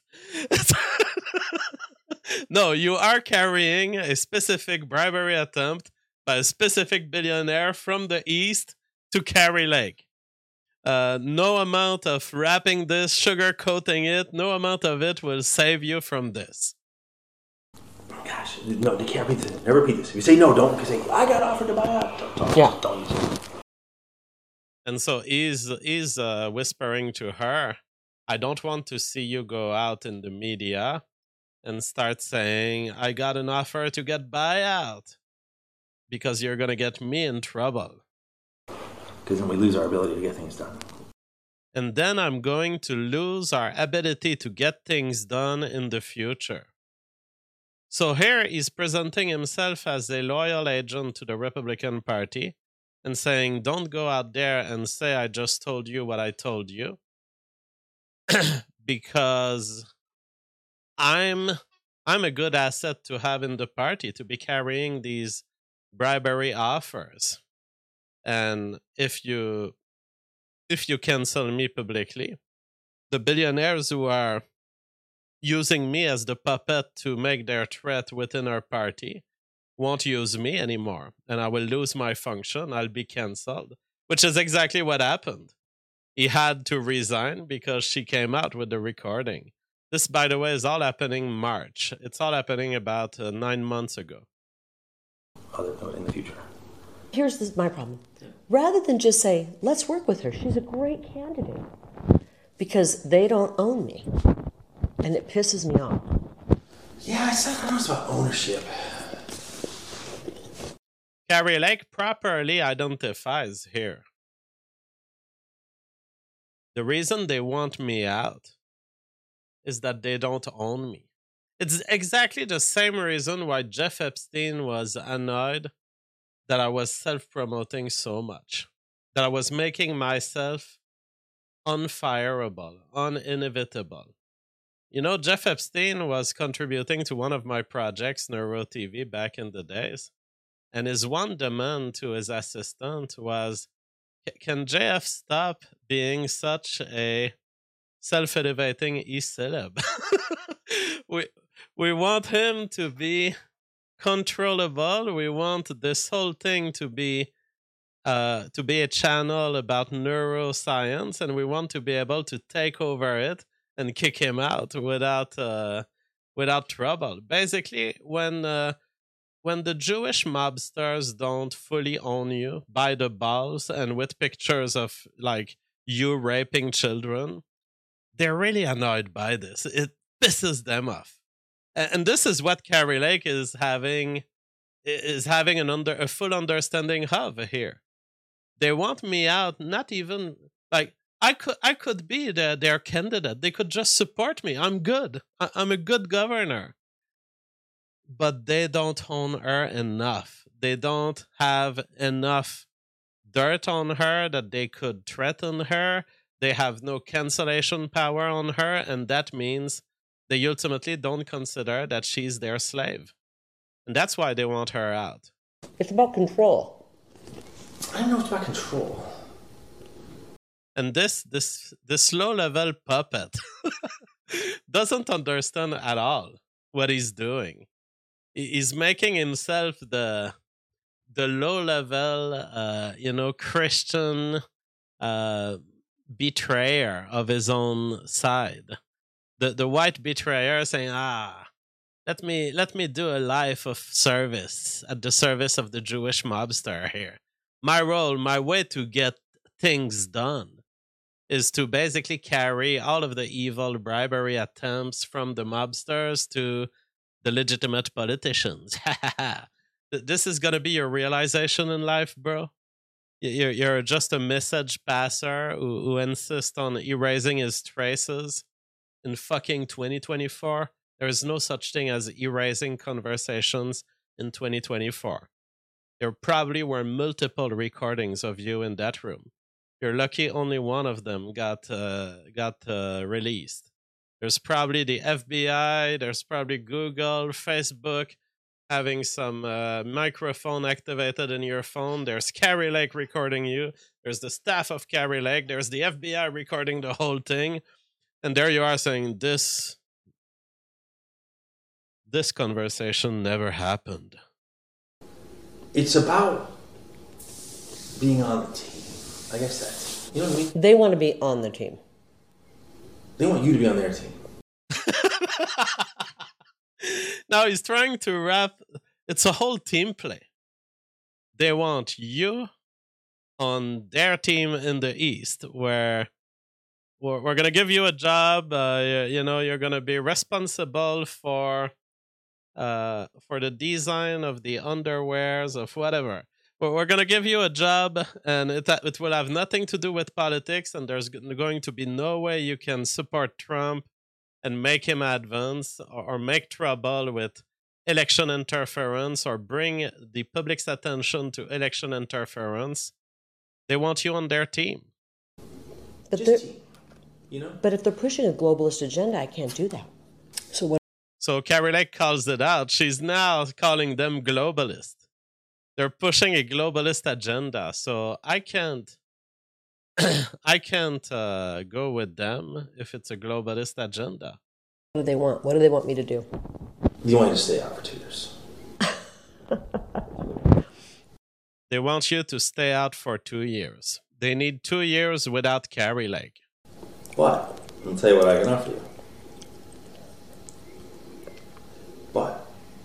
No, you are carrying a specific bribery attempt by a specific billionaire from the East to Carrie Lake. No amount of wrapping this, sugar coating it, no amount of it will save you from this. Gosh, no, they can't repeat this. Never repeat this. If you say no, don't say, I got offered to buy out. Don't use it. And so he's whispering to her, I don't want to see you go out in the media and start saying, I got an offer to get buyout, because you're going to get me in trouble. Because then we lose our ability to get things done. And then I'm going to lose our ability to get things done in the future. So here he's presenting himself as a loyal agent to the Republican Party and saying, don't go out there and say I just told you what I told you. Because I'm a good asset to have in the party, to be carrying these bribery offers. And if you if you cancel me publicly, the billionaires who are using me as the puppet to make their threat within our party won't use me anymore, and I will lose my function. I'll be canceled, which is exactly what happened. He had to resign because she came out with the recording. This, by the way, is all happening March. It's all happening about 9 months ago. In the future. Here's my problem. Rather than just say, let's work with her, she's a great candidate, because they don't own me, and it pisses me off. Yeah, I don't know about ownership. Kari Lake properly identifies here. The reason they want me out is that they don't own me. It's exactly the same reason why Jeff Epstein was annoyed that I was self-promoting so much, that I was making myself unfireable, uninevitable. You know, Jeff Epstein was contributing to one of my projects, Neuro TV, back in the days. And his one demand to his assistant was, can JF stop being such a self-elevating e-celeb? we want him to be controllable. We want this whole thing to be a channel about neuroscience, and we want to be able to take over it and kick him out without trouble. Basically, when the Jewish mobsters don't fully own you by the balls and with pictures of like you raping children, they're really annoyed by this. It pisses them off. And this is what Kari Lake is having a full understanding of here. They want me out, not even like I could be their candidate. They could just support me. I'm good. I'm a good governor. But they don't own her enough. They don't have enough dirt on her that they could threaten her. They have no cancellation power on her, and that means they ultimately don't consider that she's their slave. And that's why they want her out. It's about control. I don't know if it's about control. And this low-level puppet doesn't understand at all what he's doing. He's making himself the low-level, Christian betrayer of his own side. The white betrayer saying, let me do a life of service at the service of the Jewish mobster here. My role, my way to get things done is to basically carry all of the evil bribery attempts from the mobsters to the legitimate politicians. This is going to be your realization in life, bro. You're just a message passer who insists on erasing his traces in fucking 2024. There is no such thing as erasing conversations in 2024. There probably were multiple recordings of you in that room. You're lucky only one of them got released. There's probably the FBI, there's probably Google, Facebook, having some microphone activated in your phone. There's Kari Lake recording you. There's the staff of Kari Lake. There's the FBI recording the whole thing. And there you are saying, this conversation never happened. It's about being on the team. I guess that's, you know what I mean? They want to be on the team. They want you to be on their team. Now he's trying to wrap. It's a whole team play. They want you on their team in the East, where we're going to give you a job. You're going to be responsible for the design of the underwears of whatever. But we're going to give you a job, and it will have nothing to do with politics, and there's going to be no way you can support Trump and make him advance or make trouble with election interference or bring the public's attention to election interference. They want you on their team. But if they're pushing a globalist agenda, I can't do that. So Kari Lake calls it out. She's now calling them globalists. They're pushing a globalist agenda. So I can't I can't go with them if it's a globalist agenda. What do they want? What do they want me to do? You want me to stay out for 2 years. They want you to stay out for 2 years. They need 2 years without Carrie Lake. But I'll tell you what I can offer you. But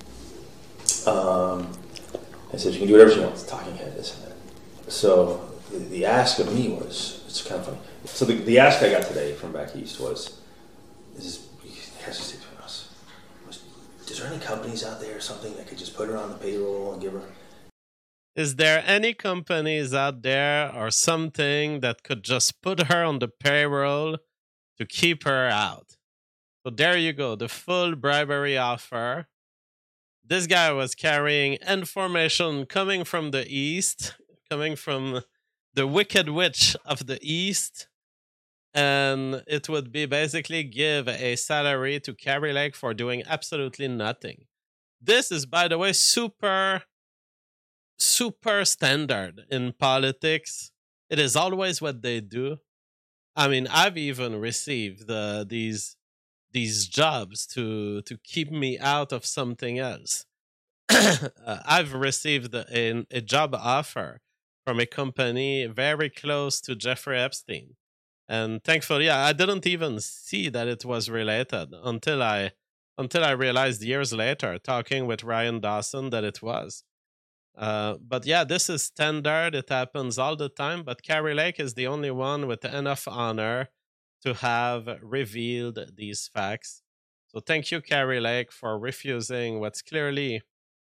I said you can do whatever she wants. Talking head, this and that. So the ask of me was, it's kind of funny. So the ask I got today from back east was, it has to stay between us. Is there any companies out there or something that could just put her on the payroll and give her? Is there any companies out there or something that could just put her on the payroll to keep her out? So there you go, the full bribery offer. This guy was carrying information coming from the East, coming from the Wicked Witch of the East, and it would be basically give a salary to Carrie Lake for doing absolutely nothing. This is, by the way, super standard in politics. It is always what they do. I mean, I've even received these jobs to keep me out of something else. I've received a job offer from a company very close to Jeffrey Epstein. And thankfully, I didn't even see that it was related until I realized years later, talking with Ryan Dawson, that it was. But yeah, this is standard. It happens all the time. But Carrie Lake is the only one with enough honor to have revealed these facts. So thank you, Carrie Lake, for refusing what's clearly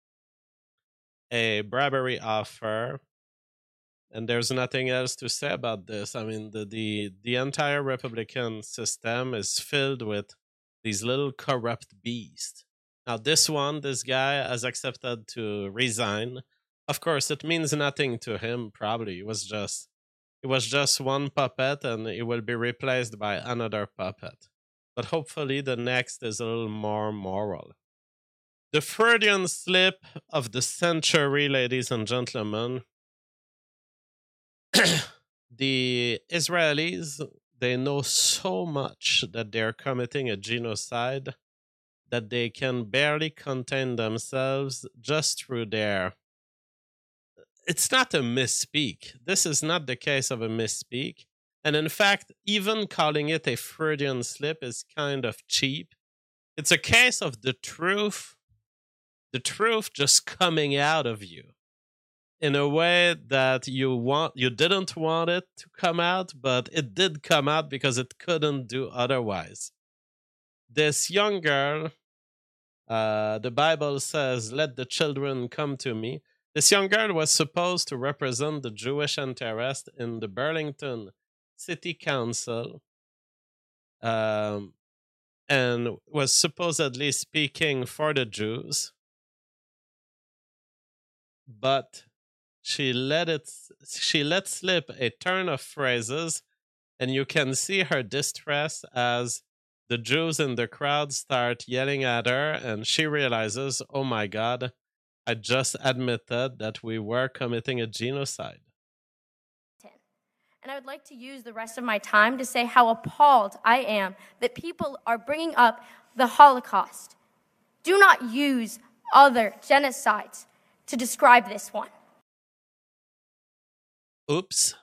a bribery offer. And there's nothing else to say about this. I mean, the entire Republican system is filled with these little corrupt beasts. Now, this guy has accepted to resign. Of course, it means nothing to him, probably. It was just one puppet, and it will be replaced by another puppet. But hopefully the next is a little more moral. The Freudian slip of the century, ladies and gentlemen. The Israelis, they know so much that they're committing a genocide that they can barely contain themselves just through their... It's not a misspeak. This is not the case of a misspeak. And in fact, even calling it a Freudian slip is kind of cheap. It's a case of the truth just coming out of you in a way that you didn't want it to come out, but it did come out because it couldn't do otherwise. This young girl, the Bible says, "Let the children come to me." This young girl was supposed to represent the Jewish interest in the Burlington City Council, and was supposedly speaking for the Jews, but she let slip a turn of phrases, and you can see her distress as the Jews in the crowd start yelling at her, and she realizes, oh my God, I just admitted that we were committing a genocide. And I would like to use the rest of my time to say how appalled I am that people are bringing up the Holocaust. Do not use other genocides to describe this one. Oops.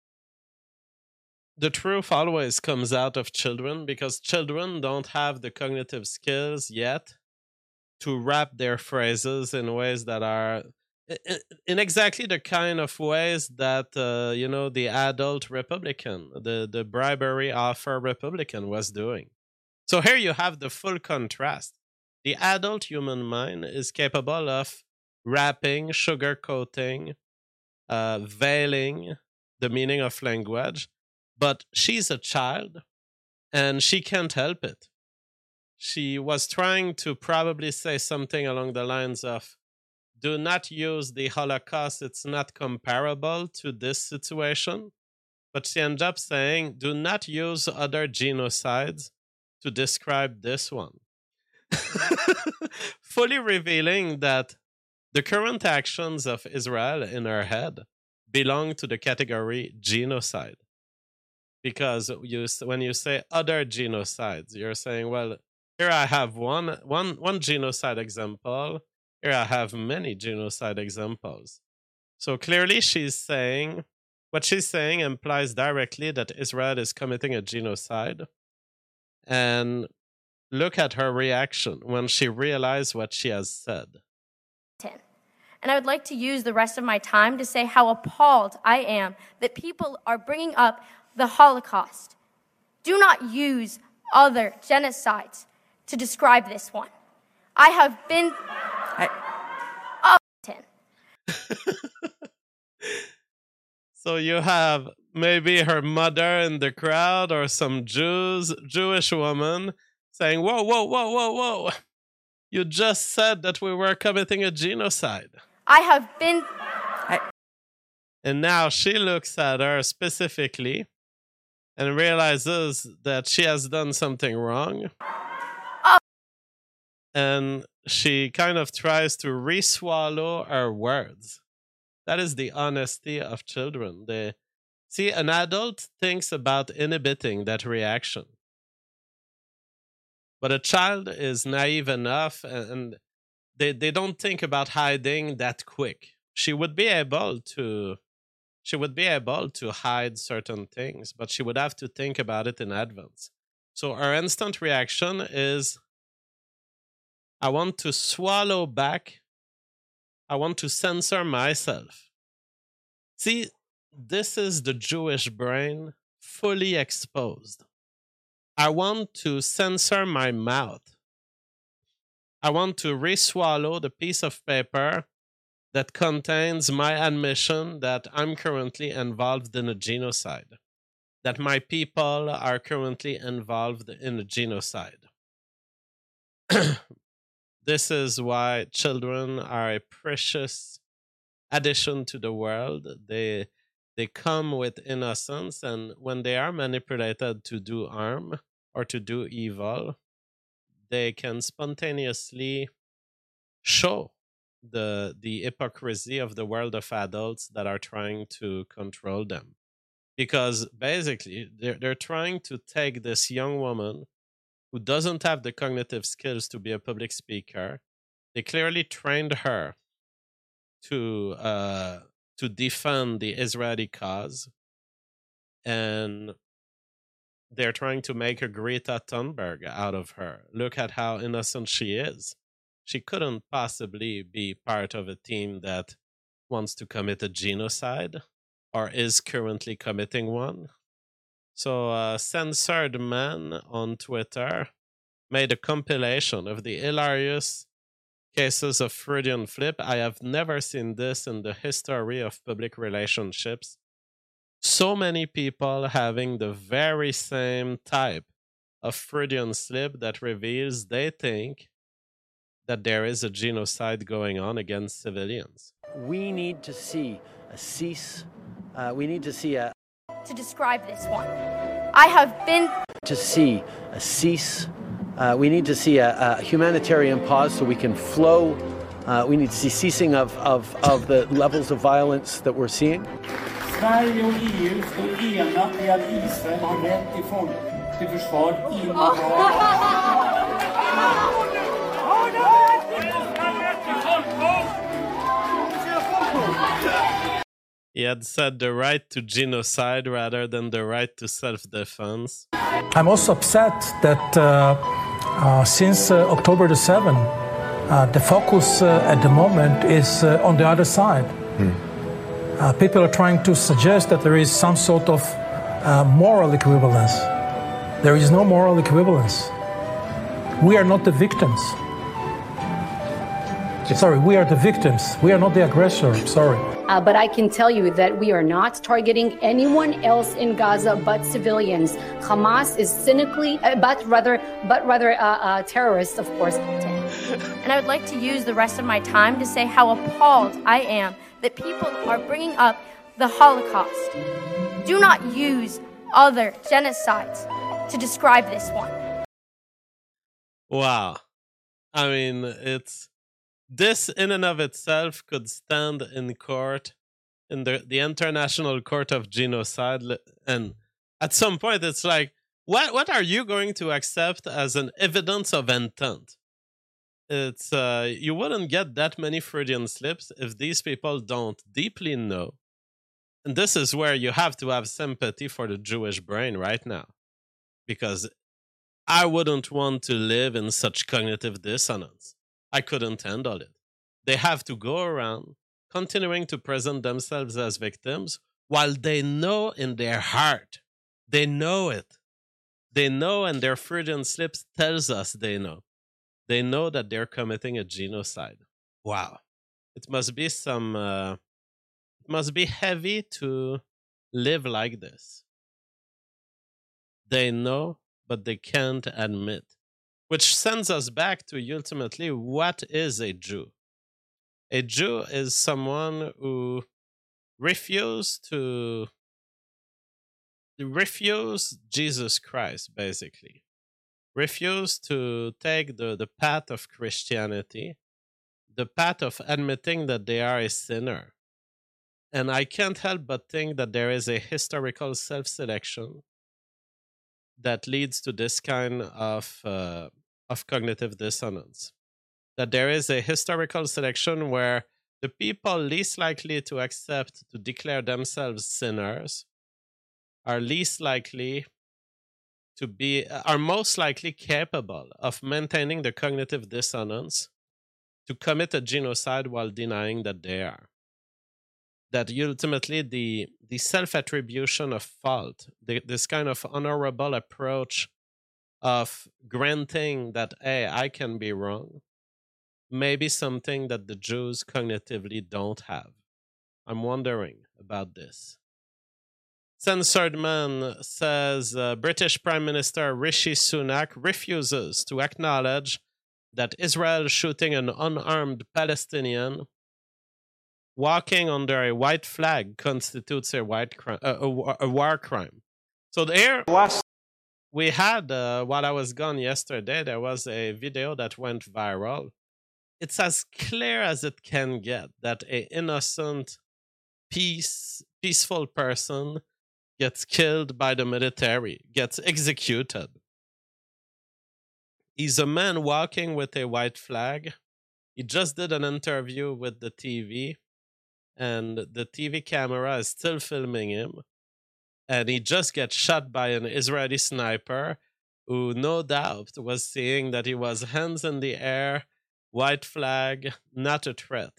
The truth always comes out of children because children don't have the cognitive skills yet to wrap their phrases in ways that are in exactly the kind of ways that, the adult Republican, the bribery offer Republican was doing. So here you have the full contrast. The adult human mind is capable of wrapping, sugarcoating, veiling the meaning of language, but she's a child and she can't help it. She was trying to probably say something along the lines of, do not use the Holocaust, it's not comparable to this situation. But she ended up saying, do not use other genocides to describe this one. Fully revealing that the current actions of Israel in her head belong to the category genocide. because when you say other genocides, you're saying, well, here I have one genocide example. Here I have many genocide examples. So clearly what she's saying implies directly that Israel is committing a genocide. And look at her reaction when she realized what she has said. And I would like to use the rest of my time to say how appalled I am that people are bringing up the Holocaust. Do not use other genocides to describe this one. I have been... So you have maybe her mother in the crowd or some Jewish woman saying, whoa, whoa, whoa, whoa, whoa. You just said that we were committing a genocide. I have been... And now she looks at her specifically and realizes that she has done something wrong. And she kind of tries to re-swallow her words. That is the honesty of children. See, an adult thinks about inhibiting that reaction. But a child is naive enough and they don't think about hiding that quick. She would be able to hide certain things, but she would have to think about it in advance. So her instant reaction is, I want to swallow back. I want to censor myself. See, this is the Jewish brain fully exposed. I want to censor my mouth. I want to re-swallow the piece of paper that contains my admission that I'm currently involved in a genocide, that my people are currently involved in a genocide. This is why children are a precious addition to the world. They come with innocence, and when they are manipulated to do harm or to do evil, they can spontaneously show the hypocrisy of the world of adults that are trying to control them. Because basically, they're trying to take this young woman who doesn't have the cognitive skills to be a public speaker. They clearly trained her to defend the Israeli cause, and they're trying to make a Greta Thunberg out of her. Look at how innocent she is. She couldn't possibly be part of a team that wants to commit a genocide or is currently committing one. So a censored man on Twitter made a compilation of the hilarious cases of Freudian flip. I have never seen this in the history of public relationships. So many people having the very same type of Freudian slip that reveals they think that there is a genocide going on against civilians. We need to see a cease. We need to see a... To describe this one. I have been... To see a cease. We need to see a humanitarian pause so we can flow. We need to see ceasing of the levels of violence that we're seeing. Sverige och EU står enat i att Israel har rätt till folk till försvar inom He had said the right to genocide rather than the right to self-defense. I'm also upset that since October the 7th, the focus at the moment is on the other side. People are trying to suggest that there is some sort of moral equivalence. There is no moral equivalence. We are not the victims. Sorry, we are the victims. We are not the aggressor. Sorry. But I can tell you that we are not targeting anyone else in Gaza but civilians. Hamas is cynically, but rather terrorists, of course. And I would like to use the rest of my time to say how appalled I am that people are bringing up the Holocaust. Do not use other genocides to describe this one. Wow. I mean, this in and of itself could stand in court, in the International Court of Genocide, and At some point, it's like, what are you going to accept as an evidence of intent? It's you wouldn't get that many Freudian slips if these people don't deeply know. And this is where you have to have sympathy for the Jewish brain right now. Because I wouldn't want to live in such cognitive dissonance. I couldn't handle it. They have to go around continuing to present themselves as victims while they know in their heart, they know it. They know, and their Freudian slips tells us they know. They know that they're committing a genocide. Wow. It must be it must be heavy to live like this. They know, but they can't admit. Which sends us back to ultimately, what is a Jew? A Jew is someone who refused Jesus Christ, basically. Refused to take the path of Christianity, the path of admitting that they are a sinner. And I can't help but think that there is a historical self-selection that leads to this kind of cognitive dissonance. That there is a historical selection where the people least likely to accept to declare themselves sinners are least likely to be, are most likely capable of maintaining the cognitive dissonance to commit a genocide while denying that they are. That ultimately the self-attribution of fault, this kind of honorable approach of granting that, hey, I can be wrong, may be something that the Jews cognitively don't have. I'm wondering about this. Censored Man says British Prime Minister Rishi Sunak refuses to acknowledge that Israel shooting an unarmed Palestinian walking under a white flag constitutes a war crime. So there, we had, while I was gone yesterday, there was a video that went viral. It's as clear as it can get that an innocent, peaceful person gets killed by the military, gets executed. He's a man walking with a white flag. He just did an interview with the TV, and the TV camera is still filming him. And he just gets shot by an Israeli sniper who no doubt was seeing that he was hands in the air, white flag, not a threat.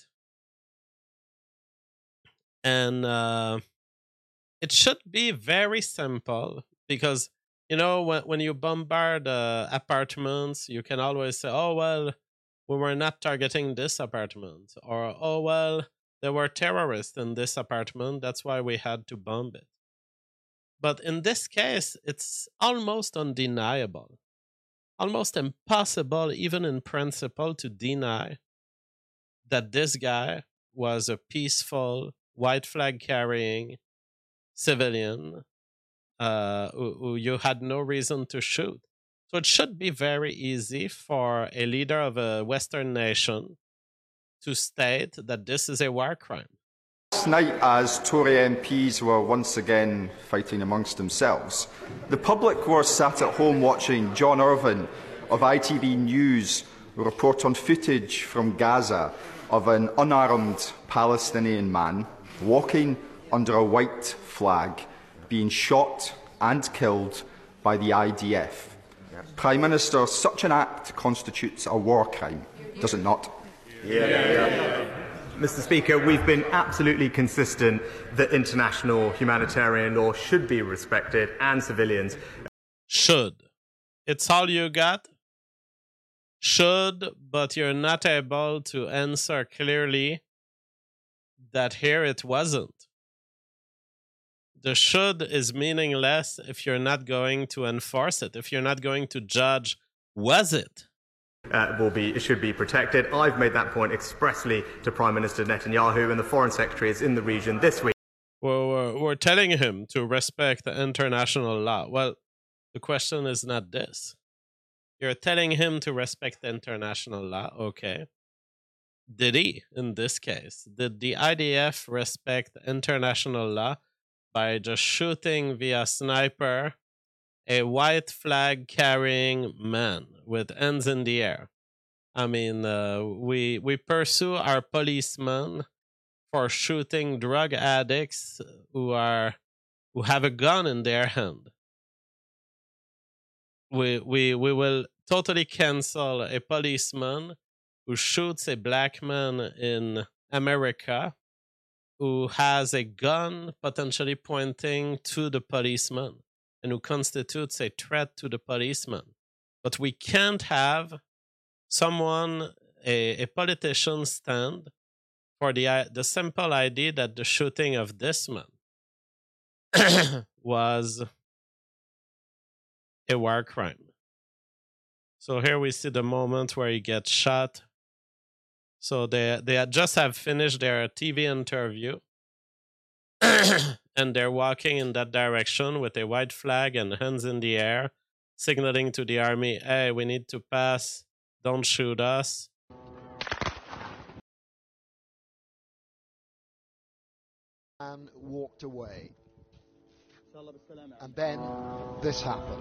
And it should be very simple because, you know, when you bombard apartments, you can always say, oh, well, we were not targeting this apartment. Or, oh, well, there were terrorists in this apartment. That's why we had to bomb it. But in this case, it's almost undeniable, almost impossible, even in principle, to deny that this guy was a peaceful, white flag carrying civilian who you had no reason to shoot. So it should be very easy for a leader of a Western nation to state that this is a war crime. Last night, as Tory MPs were once again fighting amongst themselves, the public were sat at home watching John Irvine of ITV News report on footage from Gaza of an unarmed Palestinian man walking under a white flag, being shot and killed by the IDF. Prime Minister, such an act constitutes a war crime, does it not? Mr. Speaker, we've been absolutely consistent that international humanitarian law should be respected and civilians. Should. It's all you got? Should, but you're not able to answer clearly that here it wasn't. The should is meaningless if you're not going to enforce it, if you're not going to judge, was it? It should be protected. I've made that point expressly to Prime Minister Netanyahu, and the Foreign Secretary is in the region this week. Well, we're telling him to respect the international law. Well, the question is not this. You're telling him to respect the international law, okay. Did he, in this case? Did the IDF respect international law by just shooting via sniper a white flag carrying man with hands in the air. I mean, we pursue our policemen for shooting drug addicts who have a gun in their hand. We will totally cancel a policeman who shoots a black man in America who has a gun potentially pointing to the policeman and who constitutes a threat to the policeman. But we can't have someone, a politician, stand for the simple idea that the shooting of this man was a war crime. So here we see the moment where he gets shot. So they just have finished their TV interview and they're walking in that direction with a white flag and hands in the air, signaling to the army, hey, we need to pass, don't shoot us. And walked away. And then this happened.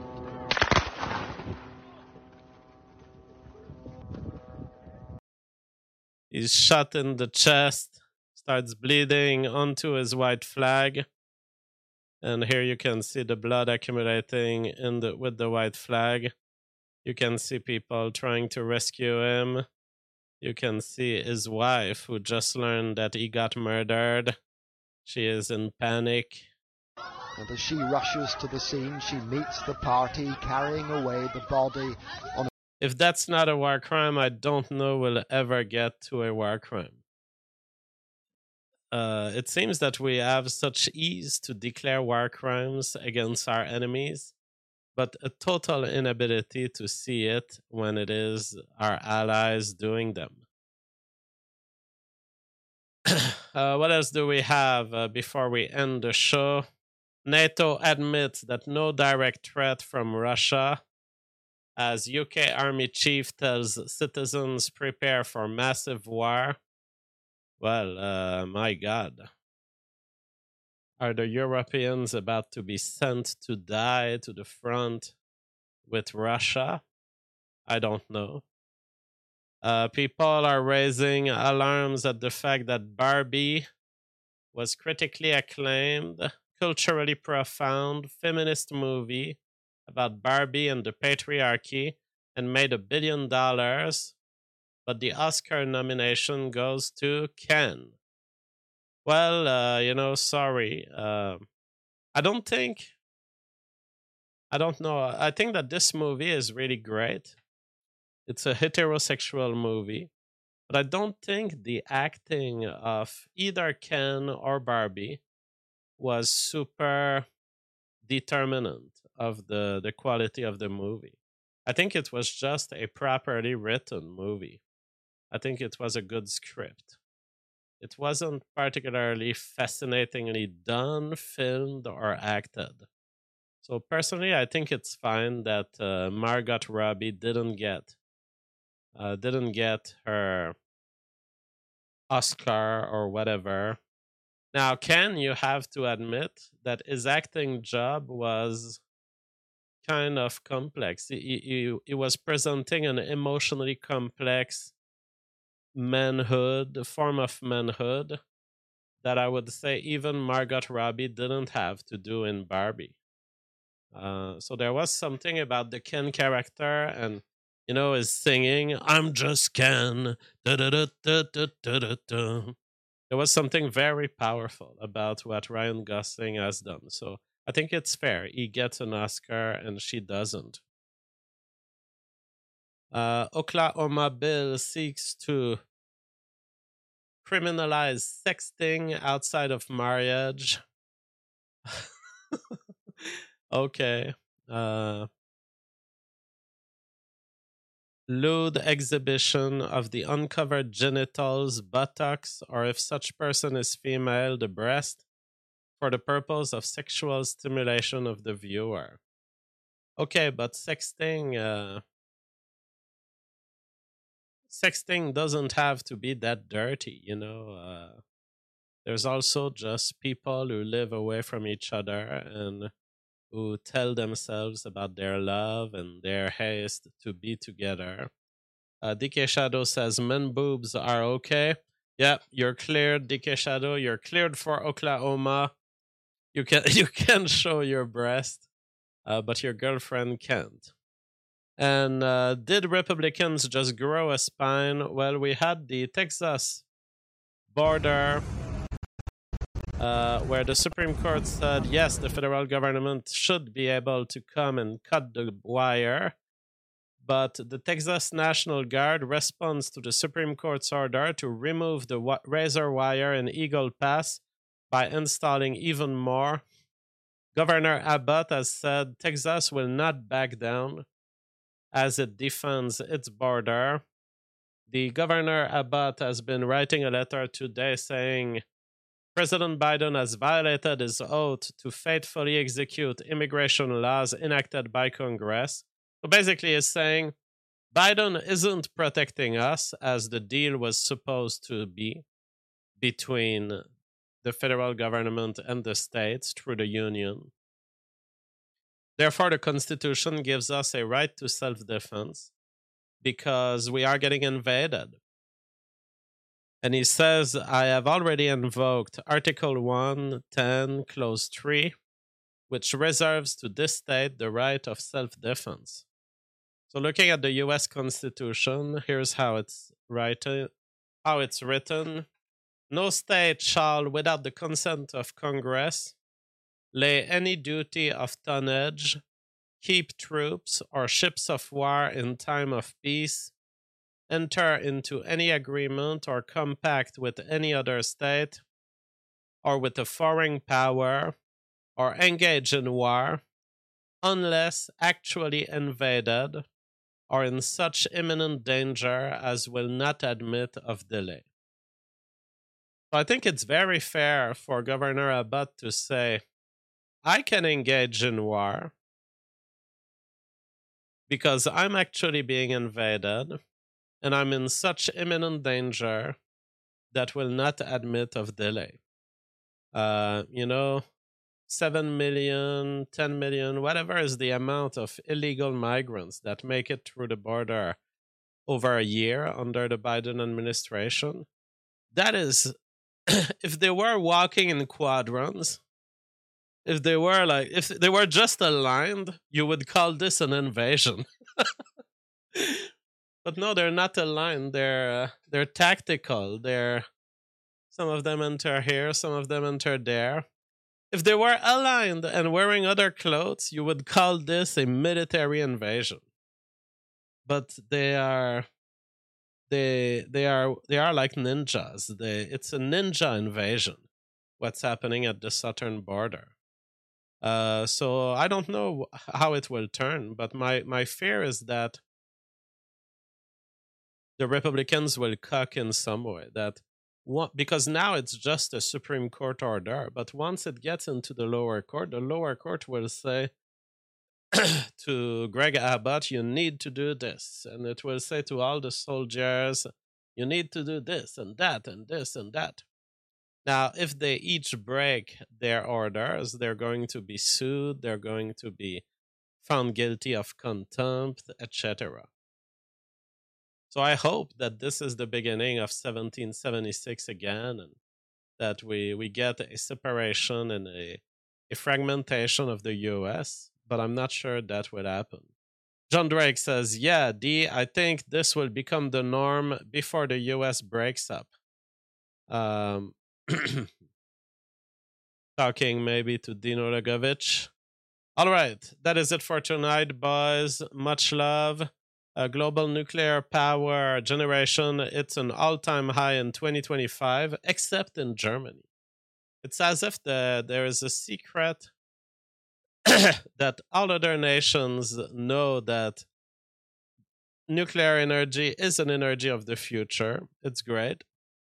He's shot in the chest, starts bleeding onto his white flag. And here you can see the blood accumulating with the white flag. You can see people trying to rescue him. You can see his wife, who just learned that he got murdered. She is in panic. And as she rushes to the scene, she meets the party carrying away the body on. If that's not a war crime, I don't know we'll ever get to a war crime. It seems that we have such ease to declare war crimes against our enemies, but a total inability to see it when it is our allies doing them. What else do we have before we end the show? NATO admits that no direct threat from Russia, as UK Army Chief tells citizens prepare for massive war. Well, my God. Are the Europeans about to be sent to die to the front with Russia? I don't know. People are raising alarms at the fact that Barbie was critically acclaimed, culturally profound, feminist movie about Barbie and the patriarchy and made $1 billion, but the Oscar nomination goes to Ken. Well, sorry. I don't know. I think that this movie is really great. It's a heterosexual movie, but I don't think the acting of either Ken or Barbie was super determinant of the quality of the movie. I think it was just a properly written movie. I think it was a good script. It wasn't particularly fascinatingly done, filmed, or acted. So personally, I think it's fine that Margot Robbie didn't get her Oscar or whatever. Now, Ken, you have to admit that his acting job was kind of complex. He was presenting an emotionally complex form of manhood that I would say even Margot Robbie didn't have to do in Barbie. So there was something about the Ken character and, his singing, I'm just Ken. Da, da, da, da, da, da, da, da. There was something very powerful about what Ryan Gosling has done. So I think it's fair. He gets an Oscar and she doesn't. Oklahoma bill seeks to criminalize sexting outside of marriage. Okay. Lewd exhibition of the uncovered genitals, buttocks, or if such person is female, the breast, for the purpose of sexual stimulation of the viewer. Okay, but sexting doesn't have to be that dirty, There's also just people who live away from each other and who tell themselves about their love and their haste to be together. DK Shadow says men boobs are okay. Yeah, you're cleared, DK Shadow. You're cleared for Oklahoma. You can show your breast, but your girlfriend can't. And did Republicans just grow a spine? Well, we had the Texas border where the Supreme Court said, yes, the federal government should be able to come and cut the wire. But the Texas National Guard responds to the Supreme Court's order to remove the razor wire in Eagle Pass by installing even more. Governor Abbott has said Texas will not back down as it defends its border. The Governor Abbott has been writing a letter today saying President Biden has violated his oath to faithfully execute immigration laws enacted by Congress. So basically, he's saying Biden isn't protecting us as the deal was supposed to be between the federal government and the states through the union. Therefore, the Constitution gives us a right to self-defense because we are getting invaded. And he says, I have already invoked Article 110, Clause 3, which reserves to this state the right of self-defense. So looking at the U.S. Constitution, here's how it's written. No state shall, without the consent of Congress, lay any duty of tonnage, keep troops or ships of war in time of peace, enter into any agreement or compact with any other state, or with a foreign power, or engage in war, unless actually invaded, or in such imminent danger as will not admit of delay. So I think it's very fair for Governor Abbott to say, I can engage in war because I'm actually being invaded and I'm in such imminent danger that will not admit of delay. 7 million, 10 million, whatever is the amount of illegal migrants that make it through the border over a year under the Biden administration. That is, if they were walking in quadrants, if they were just aligned, you would call this an invasion. But no, they're not aligned. They're tactical. Some of them enter here, some of them enter there. If they were aligned and wearing other clothes, you would call this a military invasion. But they are like ninjas. It's a ninja invasion. What's happening at the southern border? So I don't know how it will turn, but my fear is that the Republicans will cuck in some way. Because now it's just a Supreme Court order, but once it gets into the lower court will say to Greg Abbott, you need to do this. And it will say to all the soldiers, you need to do this and that and this and that. Now, if they each break their orders, they're going to be sued, they're going to be found guilty of contempt, etc. So I hope that this is the beginning of 1776 again, and that we get a separation and a fragmentation of the U.S., but I'm not sure that will happen. John Drake says, yeah, I think this will become the norm before the U.S. breaks up. Talking maybe to Dino Legovich. All right, that is it for tonight, boys. Much love. Global nuclear power generation, it's an all-time high in 2025, except in Germany. It's as if there is a secret that all other nations know that nuclear energy is an energy of the future. It's great.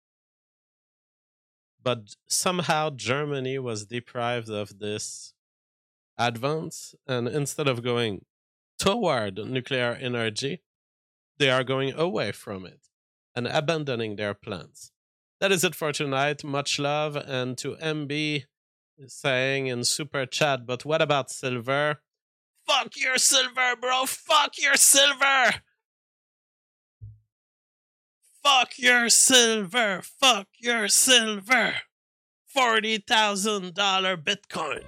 But somehow Germany was deprived of this advance, and instead of going toward nuclear energy, they are going away from it and abandoning their plans. that is it for tonight. Much love. And to MB saying in super chat, but what about silver? Fuck your silver, bro. Fuck your silver. Fuck your silver. Fuck your silver. $40,000 Bitcoin.